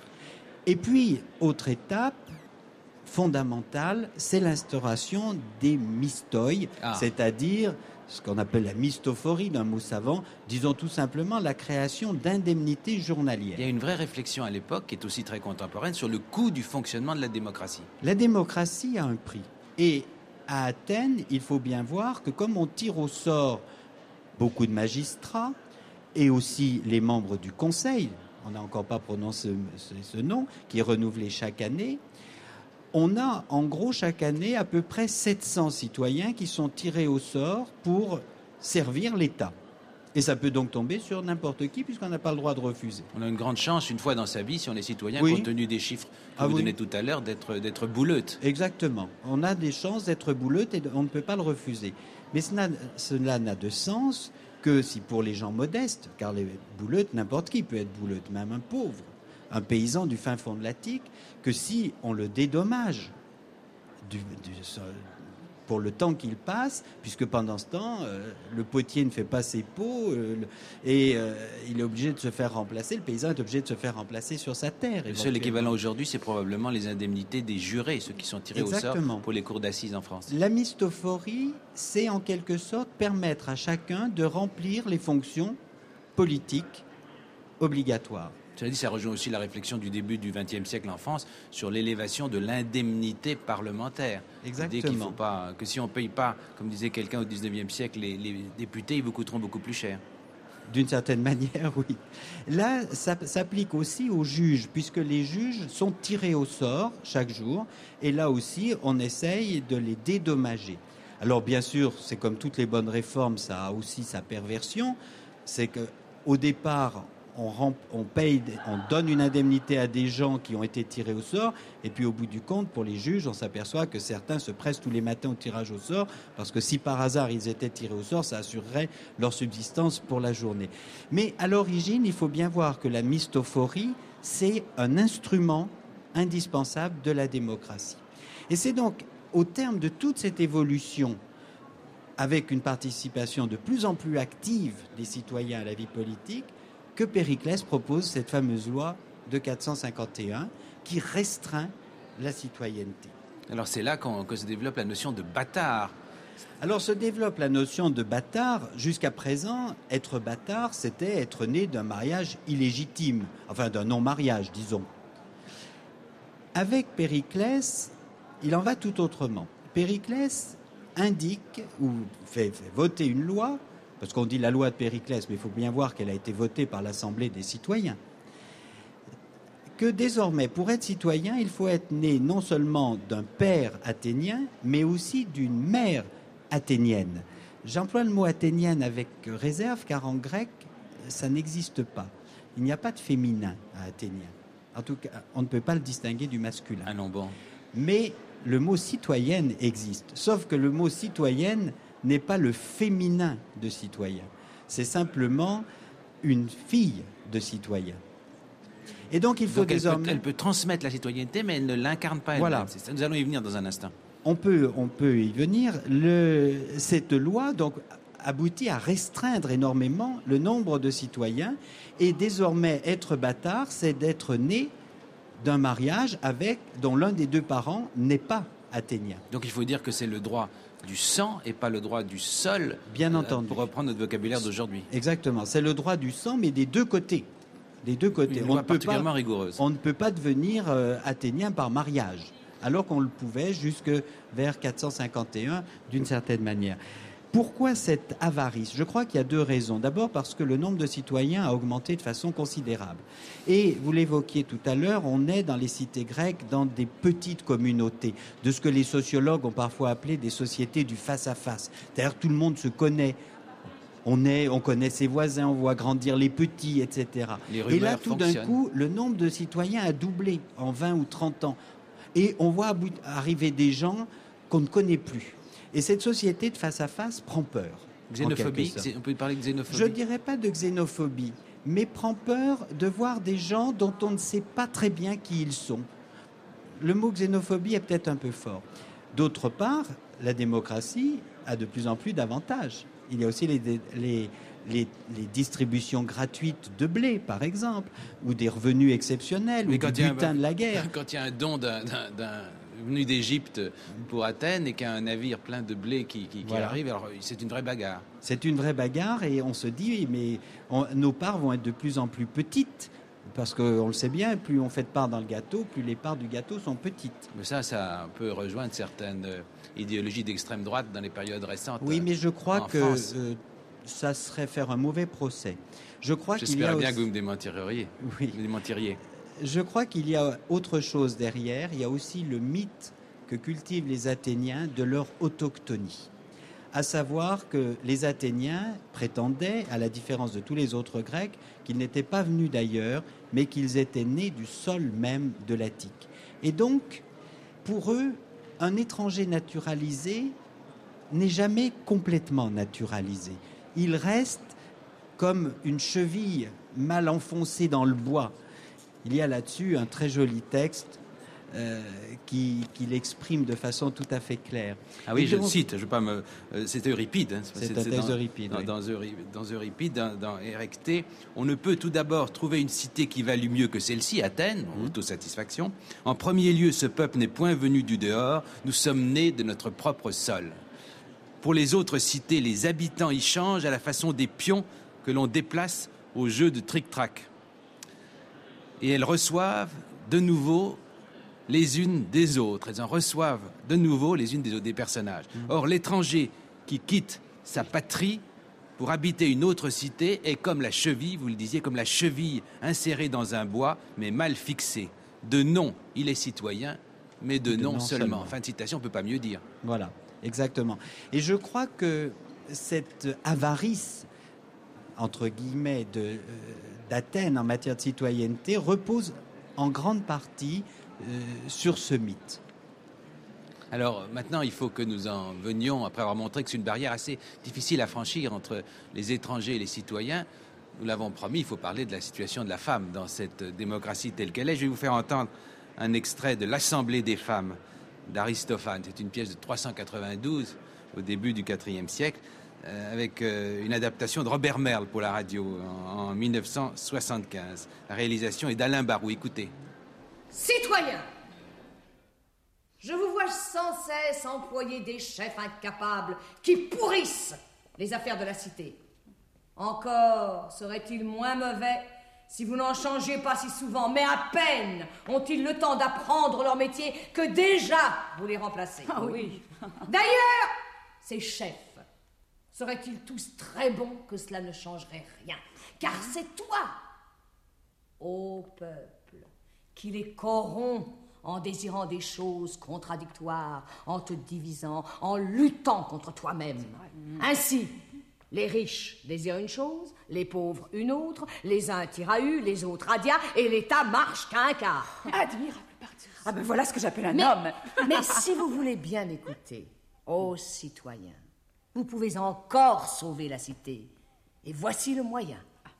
Et puis, autre étape fondamentale, c'est l'instauration des mystoi, ah. c'est-à-dire ce qu'on appelle la mystophorie d'un mot savant, disons tout simplement la création d'indemnités journalières. Il y a une vraie réflexion à l'époque, qui est aussi très contemporaine, sur le coût du fonctionnement de la démocratie. La démocratie a un prix. Et à Athènes, il faut bien voir que comme on tire au sort beaucoup de magistrats et aussi les membres du Conseil, on n'a encore pas prononcé ce, ce nom, qui est renouvelé chaque année, on a en gros chaque année à peu près sept cents citoyens qui sont tirés au sort pour servir l'État. Et ça peut donc tomber sur n'importe qui puisqu'on n'a pas le droit de refuser. On a une grande chance une fois dans sa vie, si on est citoyen, oui. compte tenu des chiffres que ah vous oui. donnez tout à l'heure, d'être, d'être bouleute. Exactement. On a des chances d'être bouleute et on ne peut pas le refuser. Mais cela, cela n'a de sens que si pour les gens modestes, car les bouleutes, n'importe qui peut être bouleute, même un pauvre, un paysan du fin fond de l'Attique, que si on le dédommage du, du, pour le temps qu'il passe, puisque pendant ce temps, euh, le potier ne fait pas ses pots euh, et euh, il est obligé de se faire remplacer, le paysan est obligé de se faire remplacer sur sa terre. Le seul équivalent aujourd'hui, c'est probablement les indemnités des jurés, ceux qui sont tirés Exactement. au sort pour les cours d'assises en France. La mystophorie, c'est en quelque sorte permettre à chacun de remplir les fonctions politiques obligatoires. Cela dit, ça rejoint aussi la réflexion du début du vingtième siècle en France sur l'élévation de l'indemnité parlementaire. Exactement. Qu'il faut pas, que si on ne paye pas, comme disait quelqu'un au dix-neuvième siècle, les, les députés, ils vous coûteront beaucoup plus cher. D'une certaine manière, oui. Là, ça s'applique aussi aux juges, puisque les juges sont tirés au sort chaque jour, et là aussi, on essaye de les dédommager. Alors, bien sûr, c'est comme toutes les bonnes réformes, ça a aussi sa perversion, c'est qu'au départ, On, rem, on paye, on donne une indemnité à des gens qui ont été tirés au sort, et puis au bout du compte, pour les juges, on s'aperçoit que certains se pressent tous les matins au tirage au sort, parce que si par hasard ils étaient tirés au sort, ça assurerait leur subsistance pour la journée. Mais à l'origine, il faut bien voir que la mystophorie, c'est un instrument indispensable de la démocratie. Et c'est donc au terme de toute cette évolution, avec une participation de plus en plus active des citoyens à la vie politique, que Périclès propose cette fameuse loi de quatre cent cinquante et un qui restreint la citoyenneté. Alors c'est là qu'on, que se développe la notion de bâtard. Alors se développe la notion de bâtard. Jusqu'à présent, être bâtard, c'était être né d'un mariage illégitime, enfin d'un non-mariage, disons. Avec Périclès, il en va tout autrement. Périclès indique, ou fait, fait voter une loi, parce qu'on dit la loi de Périclès, mais il faut bien voir qu'elle a été votée par l'Assemblée des citoyens, que désormais, pour être citoyen, il faut être né non seulement d'un père athénien, mais aussi d'une mère athénienne. J'emploie le mot athénienne avec réserve, car en grec, ça n'existe pas. Il n'y a pas de féminin à athénien. En tout cas, on ne peut pas le distinguer du masculin. Ah non, bon. Mais le mot citoyenne existe, sauf que le mot citoyenne n'est pas le féminin de citoyen. C'est simplement une fille de citoyen. Et donc, il faut donc elle désormais... Peut, elle peut transmettre la citoyenneté, mais elle ne l'incarne pas elle-même. Voilà. C'est ça, nous allons y venir dans un instant. On peut, on peut y venir. Le, cette loi donc, aboutit à restreindre énormément le nombre de citoyens. Et désormais, être bâtard, c'est d'être né d'un mariage avec, dont l'un des deux parents n'est pas athénien. Donc il faut dire que c'est le droit du sang et pas le droit du sol, bien euh, entendu, pour reprendre notre vocabulaire d'aujourd'hui. Exactement, c'est le droit du sang, mais des deux côtés. Des deux côtés. Une on loi ne peut particulièrement pas, rigoureuse. On ne peut pas devenir euh, athénien par mariage. alors qu'on le pouvait jusque vers quatre cent cinquante et un d'une certaine manière. Pourquoi cette avarice? Je crois qu'il y a deux raisons. D'abord parce que le nombre de citoyens a augmenté de façon considérable. Et vous l'évoquiez tout à l'heure, on est dans les cités grecques dans des petites communautés, de ce que les sociologues ont parfois appelé des sociétés du face-à-face. C'est-à-dire tout le monde se connaît. On, est, on connaît ses voisins, on voit grandir les petits, et cetera. Et là, tout d'un coup, le nombre de citoyens a doublé en vingt ou trente ans. Et on voit arriver des gens qu'on ne connaît plus. Et cette société de face-à-face prend peur. Xénophobie, on peut parler de xénophobie. Je ne dirais pas de xénophobie, mais prend peur de voir des gens dont on ne sait pas très bien qui ils sont. Le mot xénophobie est peut-être un peu fort. D'autre part, la démocratie a de plus en plus d'avantages. Il y a aussi les, les, les, les distributions gratuites de blé, par exemple, ou des revenus exceptionnels, mais ou du butin un, de la guerre. Quand il y a un don d'un... d'un, d'un... venu d'Égypte pour Athènes et qu'un navire plein de blé qui, qui, qui voilà. arrive, alors c'est une vraie bagarre. C'est une vraie bagarre et on se dit, mais on, nos parts vont être de plus en plus petites, parce qu'on le sait bien, plus on fait de parts dans le gâteau, plus les parts du gâteau sont petites. Mais ça, ça peut rejoindre certaines idéologies d'extrême droite dans les périodes récentes. Oui, mais je crois que euh, ça serait faire un mauvais procès. Je crois qu'il y a J'espère bien aussi... que vous me démentiriez. Oui. Vous démentiriez. Je crois qu'il y a autre chose derrière. Il y a aussi le mythe que cultivent les Athéniens de leur autochtonie. À savoir que les Athéniens prétendaient, à la différence de tous les autres Grecs, qu'ils n'étaient pas venus d'ailleurs, mais qu'ils étaient nés du sol même de l'Attique. Et donc, pour eux, un étranger naturalisé n'est jamais complètement naturalisé. Il reste comme une cheville mal enfoncée dans le bois. Il y a là-dessus un très joli texte euh, qui, qui l'exprime de façon tout à fait claire. Ah oui, Et je donc, le cite, je pas me... euh, c'est Euripide. Hein, c'est c'est, c'est dans, Euripide, dans, oui. dans, Euripide, dans Euripide, dans, dans Érectée, on ne peut tout d'abord trouver une cité qui value mieux que celle-ci, Athènes, mmh. autosatisfaction. En premier lieu, ce peuple n'est point venu du dehors, nous sommes nés de notre propre sol. Pour les autres cités, les habitants y changent à la façon des pions que l'on déplace au jeu de tric-trac. Et elles reçoivent de nouveau les unes des autres. Elles en reçoivent de nouveau les unes des autres, des personnages. Or, l'étranger qui quitte sa patrie pour habiter une autre cité est comme la cheville, vous le disiez, comme la cheville insérée dans un bois, mais mal fixée. De nom, il est citoyen, mais de, de nom, nom seulement. seulement. Fin de citation, on ne peut pas mieux dire. Voilà, exactement. Et je crois que cette avarice, entre guillemets, de... Euh, d'Athènes en matière de citoyenneté repose en grande partie euh, sur ce mythe. Alors maintenant, il faut que nous en venions, après avoir montré que c'est une barrière assez difficile à franchir entre les étrangers et les citoyens. Nous l'avons promis, il faut parler de la situation de la femme dans cette démocratie telle qu'elle est. Je vais vous faire entendre un extrait de l'Assemblée des femmes d'Aristophane. C'est une pièce de trois cent quatre-vingt-douze au début du quatrième siècle. Avec une adaptation de Robert Merle pour la radio en mille neuf cent soixante-quinze. La réalisation est d'Alain Barou. Écoutez. Citoyens, je vous vois sans cesse employer des chefs incapables qui pourrissent les affaires de la cité. Encore serait-il moins mauvais si vous n'en changiez pas si souvent, mais à peine ont-ils le temps d'apprendre leur métier que déjà vous les remplacez. Ah oui. D'ailleurs, ces chefs seraient-ils tous très bons que cela ne changerait rien? Car c'est toi, ô peuple, qui les corrompt en désirant des choses contradictoires, en te divisant, en luttant contre toi-même. Ainsi, les riches désirent une chose, les pauvres une autre, les uns tirent à U, les autres à dia, et l'État marche qu'un quart. Admirable parti. Ah ben voilà ce que j'appelle un mais, homme. Mais si vous voulez bien m'écouter, ô citoyens, vous pouvez encore sauver la cité. Et voici le moyen.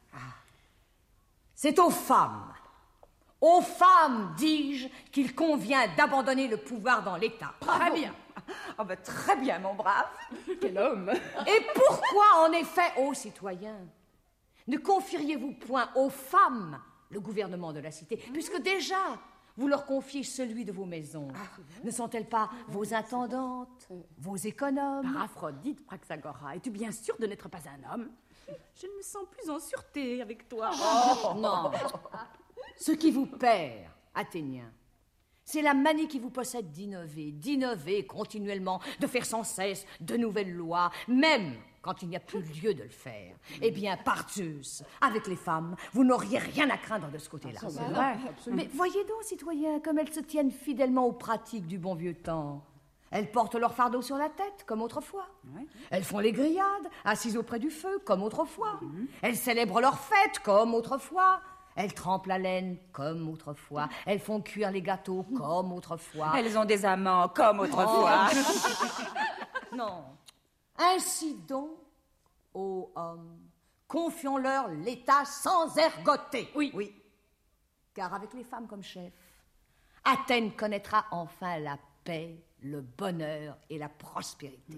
C'est aux femmes, aux femmes, dis-je, qu'il convient d'abandonner le pouvoir dans l'État. Très bien. Oh ben, très bien, mon brave. Quel homme. Et pourquoi, en effet, ô citoyens, ne confieriez-vous point aux femmes le gouvernement de la cité, puisque déjà... vous leur confiez celui de vos maisons. Ah, ne sont-elles pas vos intendantes, vos économes? Par Aphrodite, Praxagora, es-tu bien sûr de n'être pas un homme? Je ne me sens plus en sûreté avec toi. Oh, non. Ce qui vous perd, Athéniens, C'est la manie qui vous possède d'innover, d'innover continuellement, de faire sans cesse de nouvelles lois, même quand il n'y a plus lieu de le faire. Eh bien, par Zeus, avec les femmes, vous n'auriez rien à craindre de ce côté-là. Ah, c'est vrai. Mais voyez donc, citoyens, comme elles se tiennent fidèlement aux pratiques du bon vieux temps. Elles portent leur fardeau sur la tête, comme autrefois. Ouais. Elles font les grillades, assises auprès du feu, comme autrefois. Mm-hmm. Elles célèbrent leurs fêtes, comme autrefois. Elles trempent la laine, comme autrefois. Elles font cuire les gâteaux, comme autrefois. Elles ont des amants, comme autrefois. Oh. Non. Ainsi donc, ô hommes, confions-leur l'État sans ergoter. Oui. Oui. Car avec les femmes comme chef, Athènes connaîtra enfin la paix, le bonheur et la prospérité.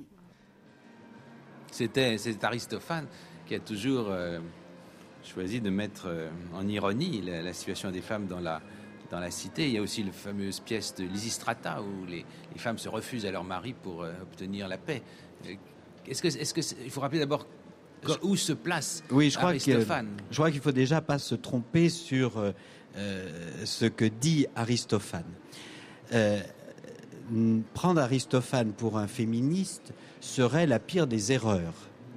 C'était, c'est Aristophane qui a toujours euh, choisi de mettre euh, en ironie la, la situation des femmes dans la, dans la cité. Il y a aussi la fameuse pièce de Lysistrata où les, les femmes se refusent à leur mari pour euh, obtenir la paix. Est-ce que, est-ce que c'est, il faut rappeler d'abord où se place oui, je crois Aristophane. Que, je crois qu'il faut déjà pas se tromper sur euh, ce que dit Aristophane. Euh, prendre Aristophane pour un féministe serait la pire des erreurs.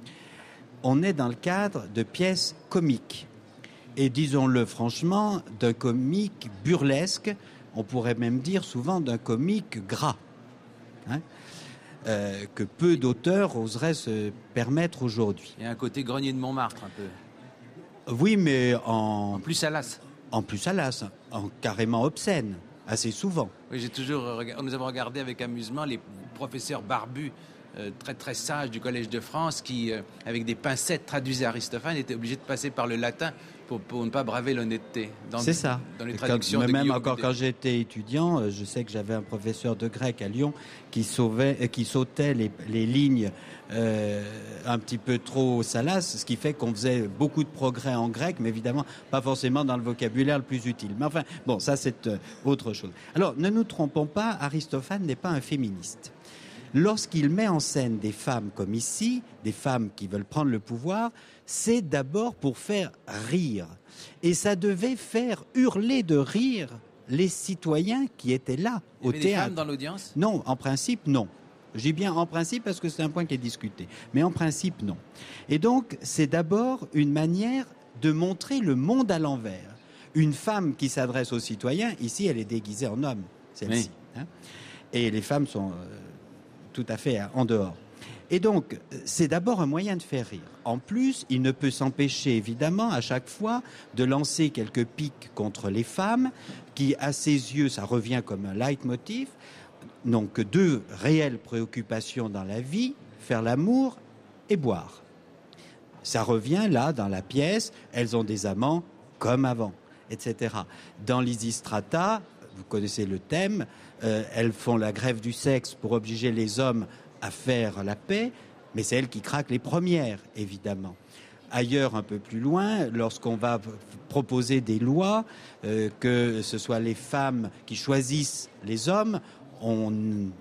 On est dans le cadre de pièces comiques. Et disons-le franchement, d'un comique burlesque, on pourrait même dire souvent d'un comique gras. Hein euh, que peu d'auteurs oseraient se permettre aujourd'hui. Il y a un côté Grenier de Montmartre, un peu. Oui, mais en... En plus salace. En plus salace, en carrément obscène, assez souvent. Oui, j'ai toujours... Nous avons regardé avec amusement les professeurs barbus, euh, très très sages du Collège de France, qui, euh, avec des pincettes, traduisaient Aristophane, étaient obligés de passer par le latin pour, pour ne pas braver l'honnêteté. Dans, C'est ça. Dans les traductions quand, de Même Guillaume encore des... quand j'étais étudiant, je sais que j'avais un professeur de grec à Lyon qui, sauvait, qui sautait les, les lignes euh, un petit peu trop salaces, ce qui fait qu'on faisait beaucoup de progrès en grec, mais évidemment pas forcément dans le vocabulaire le plus utile. Mais enfin, bon, ça c'est euh, autre chose. Alors, ne nous trompons pas, Aristophane n'est pas un féministe. Lorsqu'il met en scène des femmes comme ici, des femmes qui veulent prendre le pouvoir, c'est d'abord pour faire rire. Et ça devait faire hurler de rire les citoyens qui étaient là, au théâtre. Il y avait des femmes dans l'audience ? Non, en principe, non. Je dis bien en principe parce que c'est un point qui est discuté. Mais en principe, non. Et donc, c'est d'abord une manière de montrer le monde à l'envers. Une femme qui s'adresse aux citoyens, ici, elle est déguisée en homme, celle-ci. Oui. Hein ? Et les femmes sont... Euh, tout à fait en dehors. Et donc, c'est d'abord un moyen de faire rire. En plus, il ne peut s'empêcher, évidemment, à chaque fois, de lancer quelques piques contre les femmes, qui, à ses yeux, ça revient comme un leitmotiv, n'ont que deux réelles préoccupations dans la vie, faire l'amour et boire. Ça revient là, dans la pièce, elles ont des amants comme avant, et cetera. Dans Lysistrata, vous connaissez le thème, euh, elles font la grève du sexe pour obliger les hommes à faire la paix, mais c'est elles qui craquent les premières, évidemment. Ailleurs, un peu plus loin, lorsqu'on va proposer des lois, euh, que ce soit les femmes qui choisissent les hommes, on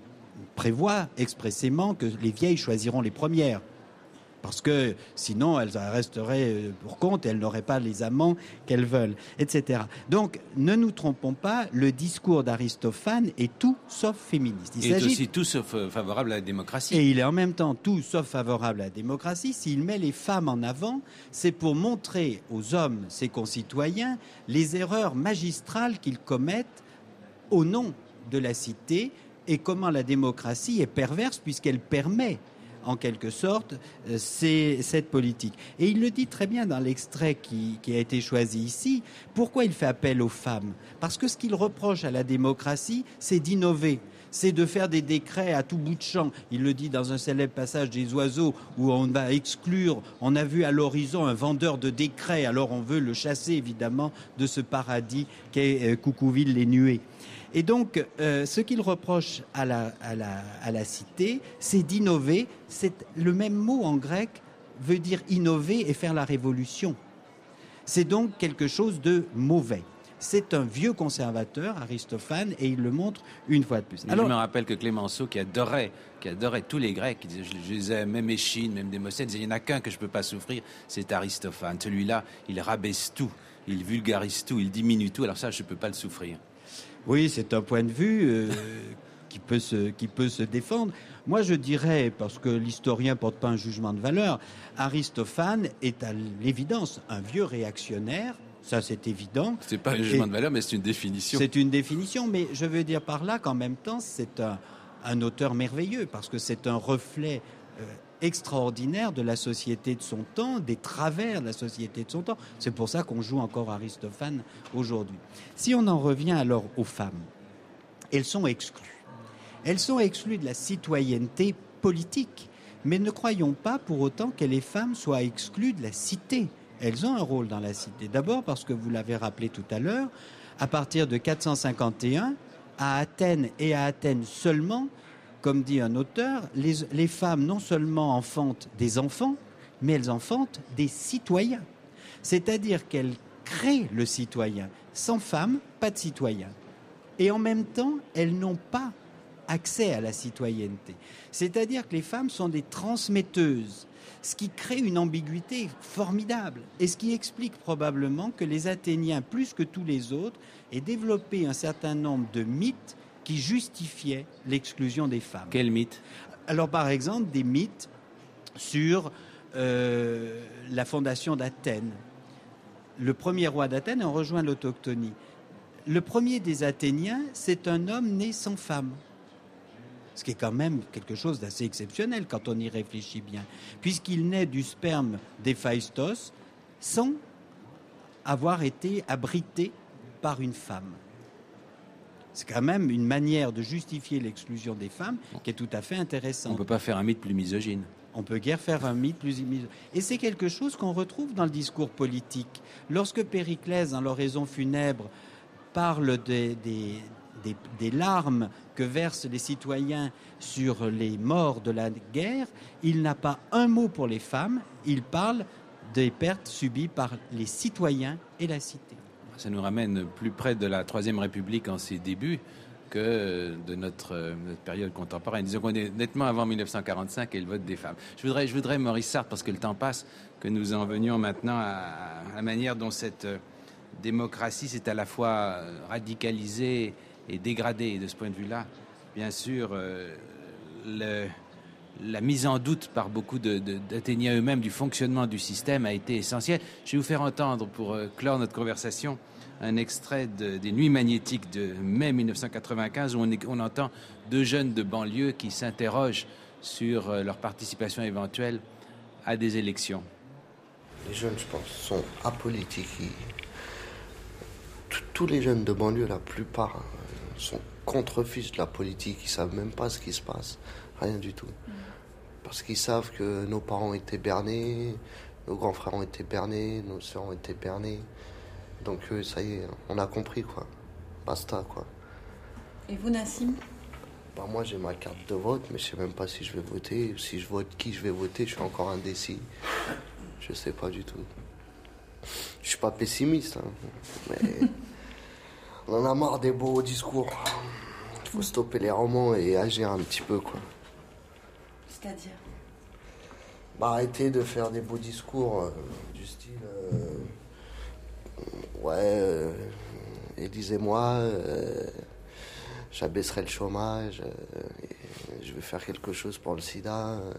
prévoit expressément que les vieilles choisiront les premières. Parce que sinon, elles resteraient pour compte et elles n'auraient pas les amants qu'elles veulent, et cetera. Donc, ne nous trompons pas, le discours d'Aristophane est tout sauf féministe. Il, il est aussi tout sauf favorable à la démocratie. Et il est en même temps tout sauf favorable à la démocratie. S'il met les femmes en avant, c'est pour montrer aux hommes, ses concitoyens, les erreurs magistrales qu'ils commettent au nom de la cité et comment la démocratie est perverse puisqu'elle permet en quelque sorte, c'est cette politique. Et il le dit très bien dans l'extrait qui, qui a été choisi ici. Pourquoi il fait appel aux femmes ? Parce que ce qu'il reproche à la démocratie, c'est d'innover. C'est de faire des décrets à tout bout de champ. Il le dit dans un célèbre passage des oiseaux où on va exclure, on a vu à l'horizon un vendeur de décrets, alors on veut le chasser évidemment de ce paradis qu'est euh, Coucouville-les-Nuées. Et donc, euh, ce qu'il reproche à la, à la, à la cité, c'est d'innover. C'est, le même mot en grec veut dire innover et faire la révolution. C'est donc quelque chose de mauvais. C'est un vieux conservateur, Aristophane, et il le montre une fois de plus. Alors, je me rappelle que Clémenceau, qui adorait, qui adorait tous les Grecs, qui disait, je, je les aime, même Échine, même Démosthène, disait, il n'y en a qu'un que je ne peux pas souffrir, c'est Aristophane. Celui-là, il rabaisse tout, il vulgarise tout, il diminue tout, alors ça, je ne peux pas le souffrir. Oui, c'est un point de vue euh, qui, peut se, qui peut se défendre. Moi, je dirais, parce que l'historien ne porte pas un jugement de valeur, Aristophane est à l'évidence un vieux réactionnaire. Ça, c'est évident. C'est pas un jugement Et de valeur, mais c'est une définition. C'est une définition, mais je veux dire par là qu'en même temps, c'est un, un auteur merveilleux, parce que c'est un reflet euh, extraordinaire de la société de son temps, des travers de la société de son temps. C'est pour ça qu'on joue encore Aristophane aujourd'hui. Si on en revient alors aux femmes, elles sont exclues. Elles sont exclues de la citoyenneté politique, mais ne croyons pas pour autant que les femmes soient exclues de la cité. Elles ont un rôle dans la cité. D'abord parce que vous l'avez rappelé tout à l'heure, à partir de quatre cent cinquante et un, à Athènes et à Athènes seulement, comme dit un auteur, les, les femmes non seulement enfantent des enfants, mais elles enfantent des citoyens. C'est-à-dire qu'elles créent le citoyen. Sans femme, pas de citoyen. Et en même temps, elles n'ont pas accès à la citoyenneté. C'est-à-dire que les femmes sont des transmetteuses, ce qui crée une ambiguïté formidable et ce qui explique probablement que les Athéniens, plus que tous les autres, aient développé un certain nombre de mythes qui justifiaient l'exclusion des femmes. Quels mythes ? Alors, par exemple, des mythes sur euh, la fondation d'Athènes. Le premier roi d'Athènes a rejoint l'autochtonie. Le premier des Athéniens, c'est un homme né sans femme. Ce qui est quand même quelque chose d'assez exceptionnel quand on y réfléchit bien, puisqu'il naît du sperme d'Héphaïstos sans avoir été abrité par une femme. C'est quand même une manière de justifier l'exclusion des femmes qui est tout à fait intéressante. On ne peut pas faire un mythe plus misogyne. On peut guère faire un mythe plus misogyne. Et c'est quelque chose qu'on retrouve dans le discours politique. Lorsque Périclès, dans l'Oraison funèbre, parle des, des, des, des larmes que versent les citoyens sur les morts de la guerre, il n'a pas un mot pour les femmes, il parle des pertes subies par les citoyens et la cité. Ça nous ramène plus près de la Troisième République en ses débuts que de notre, notre période contemporaine. Disons qu'on est nettement avant mille neuf cent quarante-cinq et le vote des femmes. Je voudrais, je voudrais Maurice Sartre, parce que le temps passe, que nous en venions maintenant à, à la manière dont cette démocratie s'est à la fois radicalisée et dégradée. Et de ce point de vue-là, bien sûr, euh, le, la mise en doute par beaucoup de, de, d'Athéniens eux-mêmes du fonctionnement du système a été essentielle. Je vais vous faire entendre, pour euh, clore notre conversation, un extrait de, des Nuits magnétiques de mai mille neuf cent quatre-vingt-quinze, où on, est, on entend deux jeunes de banlieue qui s'interrogent sur euh, leur participation éventuelle à des élections. Les jeunes, je pense, sont apolitiques. Ils... Tous les jeunes de banlieue, la plupart, sont contre-fiches de la politique. Ils ne savent même pas ce qui se passe. Rien du tout. Parce qu'ils savent que nos parents ont été bernés, nos grands frères ont été bernés, nos sœurs ont été bernées. Donc euh, ça y est, on a compris, quoi. Basta, quoi. Et vous, Nassim ? Bah, moi, j'ai ma carte de vote, mais je sais même pas si je vais voter. Si je vote qui je vais voter, je suis encore indécis. Je sais pas du tout. Je suis pas pessimiste, hein, mais on en a marre des beaux discours. Il faut stopper les romans et agir un petit peu, quoi. C'est-à-dire ? Bah, arrêter de faire des beaux discours euh, du style... Euh, ouais, euh, élisez-moi, euh, j'abaisserai le chômage, euh, je vais faire quelque chose pour le sida. Euh,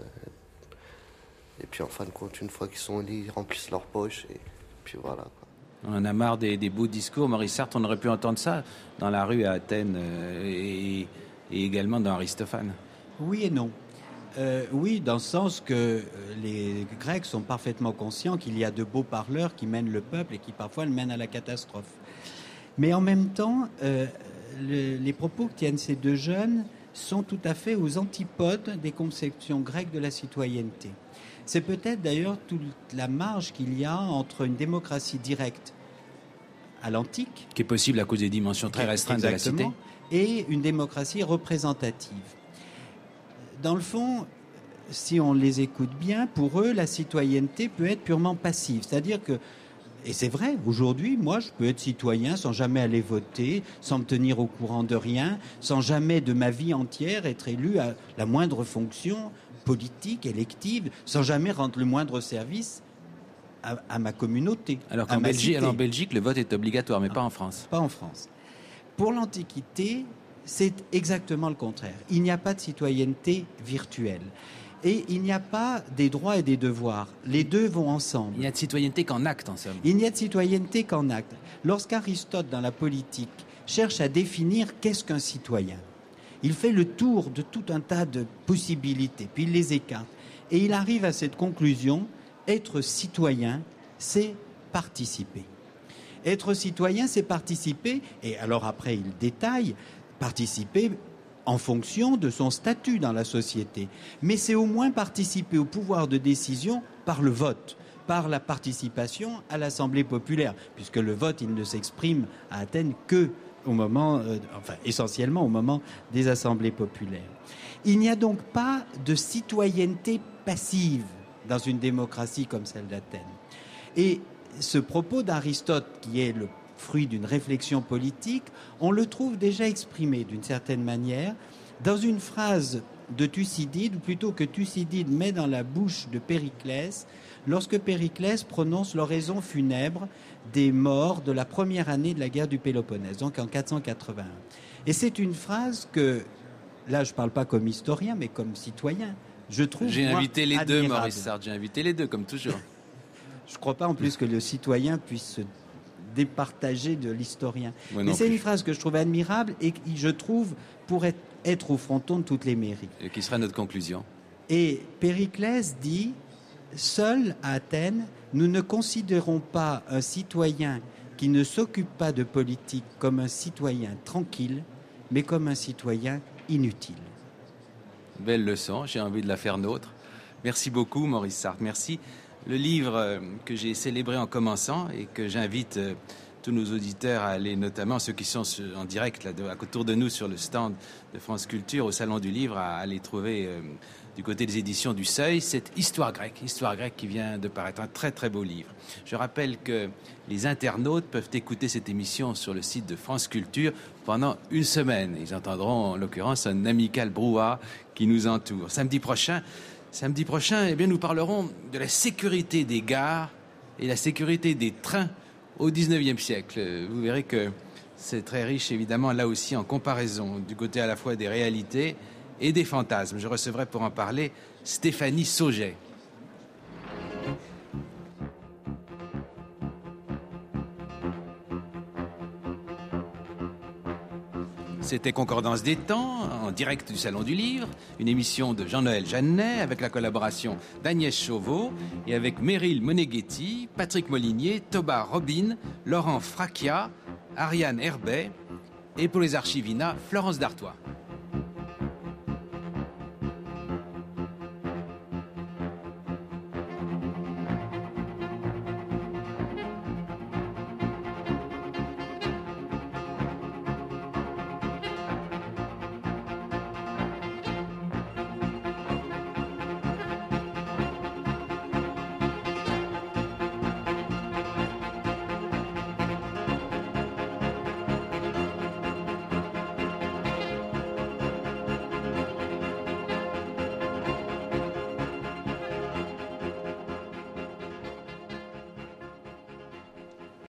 et puis, en fin de compte, une fois qu'ils sont au lit, ils remplissent leur poche et puis voilà, quoi. On en a marre des, des beaux discours. Maurice Sartre, on aurait pu entendre ça dans la rue à Athènes euh, et, et également dans Aristophane. Oui et non. Euh, oui, dans le sens que euh, les Grecs sont parfaitement conscients qu'il y a de beaux parleurs qui mènent le peuple et qui parfois le mènent à la catastrophe. Mais en même temps, euh, le, les propos que tiennent ces deux jeunes sont tout à fait aux antipodes des conceptions grecques de la citoyenneté. C'est peut-être d'ailleurs toute la marge qu'il y a entre une démocratie directe à l'antique, qui est possible à cause des dimensions très restreintes de la cité, et une démocratie représentative. Dans le fond, si on les écoute bien, pour eux, la citoyenneté peut être purement passive. C'est-à-dire que, et c'est vrai, aujourd'hui, moi, je peux être citoyen sans jamais aller voter, sans me tenir au courant de rien, sans jamais de ma vie entière être élu à la moindre fonction politique, élective, sans jamais rendre le moindre service à, à ma communauté. Alors qu'en Belgique, alors en Belgique, le vote est obligatoire, mais ah, pas en France. Pas en France. Pour l'Antiquité, c'est exactement le contraire. Il n'y a pas de citoyenneté virtuelle. Et il n'y a pas des droits et des devoirs. Les deux vont ensemble. Il n'y a de citoyenneté qu'en acte, en somme. Il n'y a de citoyenneté qu'en acte. Lorsqu'Aristote, dans la politique, cherche à définir qu'est-ce qu'un citoyen, il fait le tour de tout un tas de possibilités, puis il les écarte. Et il arrive à cette conclusion, être citoyen, c'est participer. Être citoyen, c'est participer, et alors après il détaille, participer en fonction de son statut dans la société. Mais c'est au moins participer au pouvoir de décision par le vote, par la participation à l'Assemblée populaire, puisque le vote, il ne s'exprime à Athènes que au moment, euh, enfin essentiellement au moment des assemblées populaires. Il n'y a donc pas de citoyenneté passive dans une démocratie comme celle d'Athènes. Et ce propos d'Aristote, qui est le fruit d'une réflexion politique, on le trouve déjà exprimé d'une certaine manière dans une phrase de Thucydide, ou plutôt que Thucydide met dans la bouche de Périclès, lorsque Périclès prononce l'oraison funèbre des morts de la première année de la guerre du Péloponnèse, donc en quatre cent quatre-vingt-un. Et c'est une phrase que, là je ne parle pas comme historien, mais comme citoyen, je trouve J'ai moi, invité les admirable. deux, Maurice Sartre, j'ai invité les deux, comme toujours. Je ne crois pas en plus que le citoyen puisse se départager de l'historien. Moi Mais non c'est plus. une phrase que je trouve admirable et qui, je trouve, pourrait être au fronton de toutes les mairies. Et qui sera notre conclusion. Et Périclès dit, seul à Athènes, nous ne considérons pas un citoyen qui ne s'occupe pas de politique comme un citoyen tranquille, mais comme un citoyen inutile. Belle leçon, j'ai envie de la faire nôtre. Merci beaucoup, Maurice Sartre, merci. Le livre que j'ai célébré en commençant et que j'invite tous nos auditeurs à aller, notamment ceux qui sont en direct là, autour de nous sur le stand de France Culture au Salon du Livre, à aller trouver euh, du côté des éditions du Seuil, c'est Histoire grecque, Histoire grecque qui vient de paraître, un très très beau livre. Je rappelle que les internautes peuvent écouter cette émission sur le site de France Culture pendant une semaine. Ils entendront en l'occurrence un amical brouhaha qui nous entoure. Samedi prochain, Samedi prochain, eh bien, nous parlerons de la sécurité des gares et la sécurité des trains au dix-neuvième siècle. Vous verrez que c'est très riche, évidemment, là aussi, en comparaison, du côté à la fois des réalités et des fantasmes. Je recevrai pour en parler Stéphanie Sauget. C'était Concordance des temps, en direct du Salon du Livre, une émission de Jean-Noël Jeannet avec la collaboration d'Agnès Chauveau et avec Meryl Moneghetti, Patrick Molinier, Toba Robin, Laurent Fracchia, Ariane Herbet et pour les archives I N A, Florence Dartois.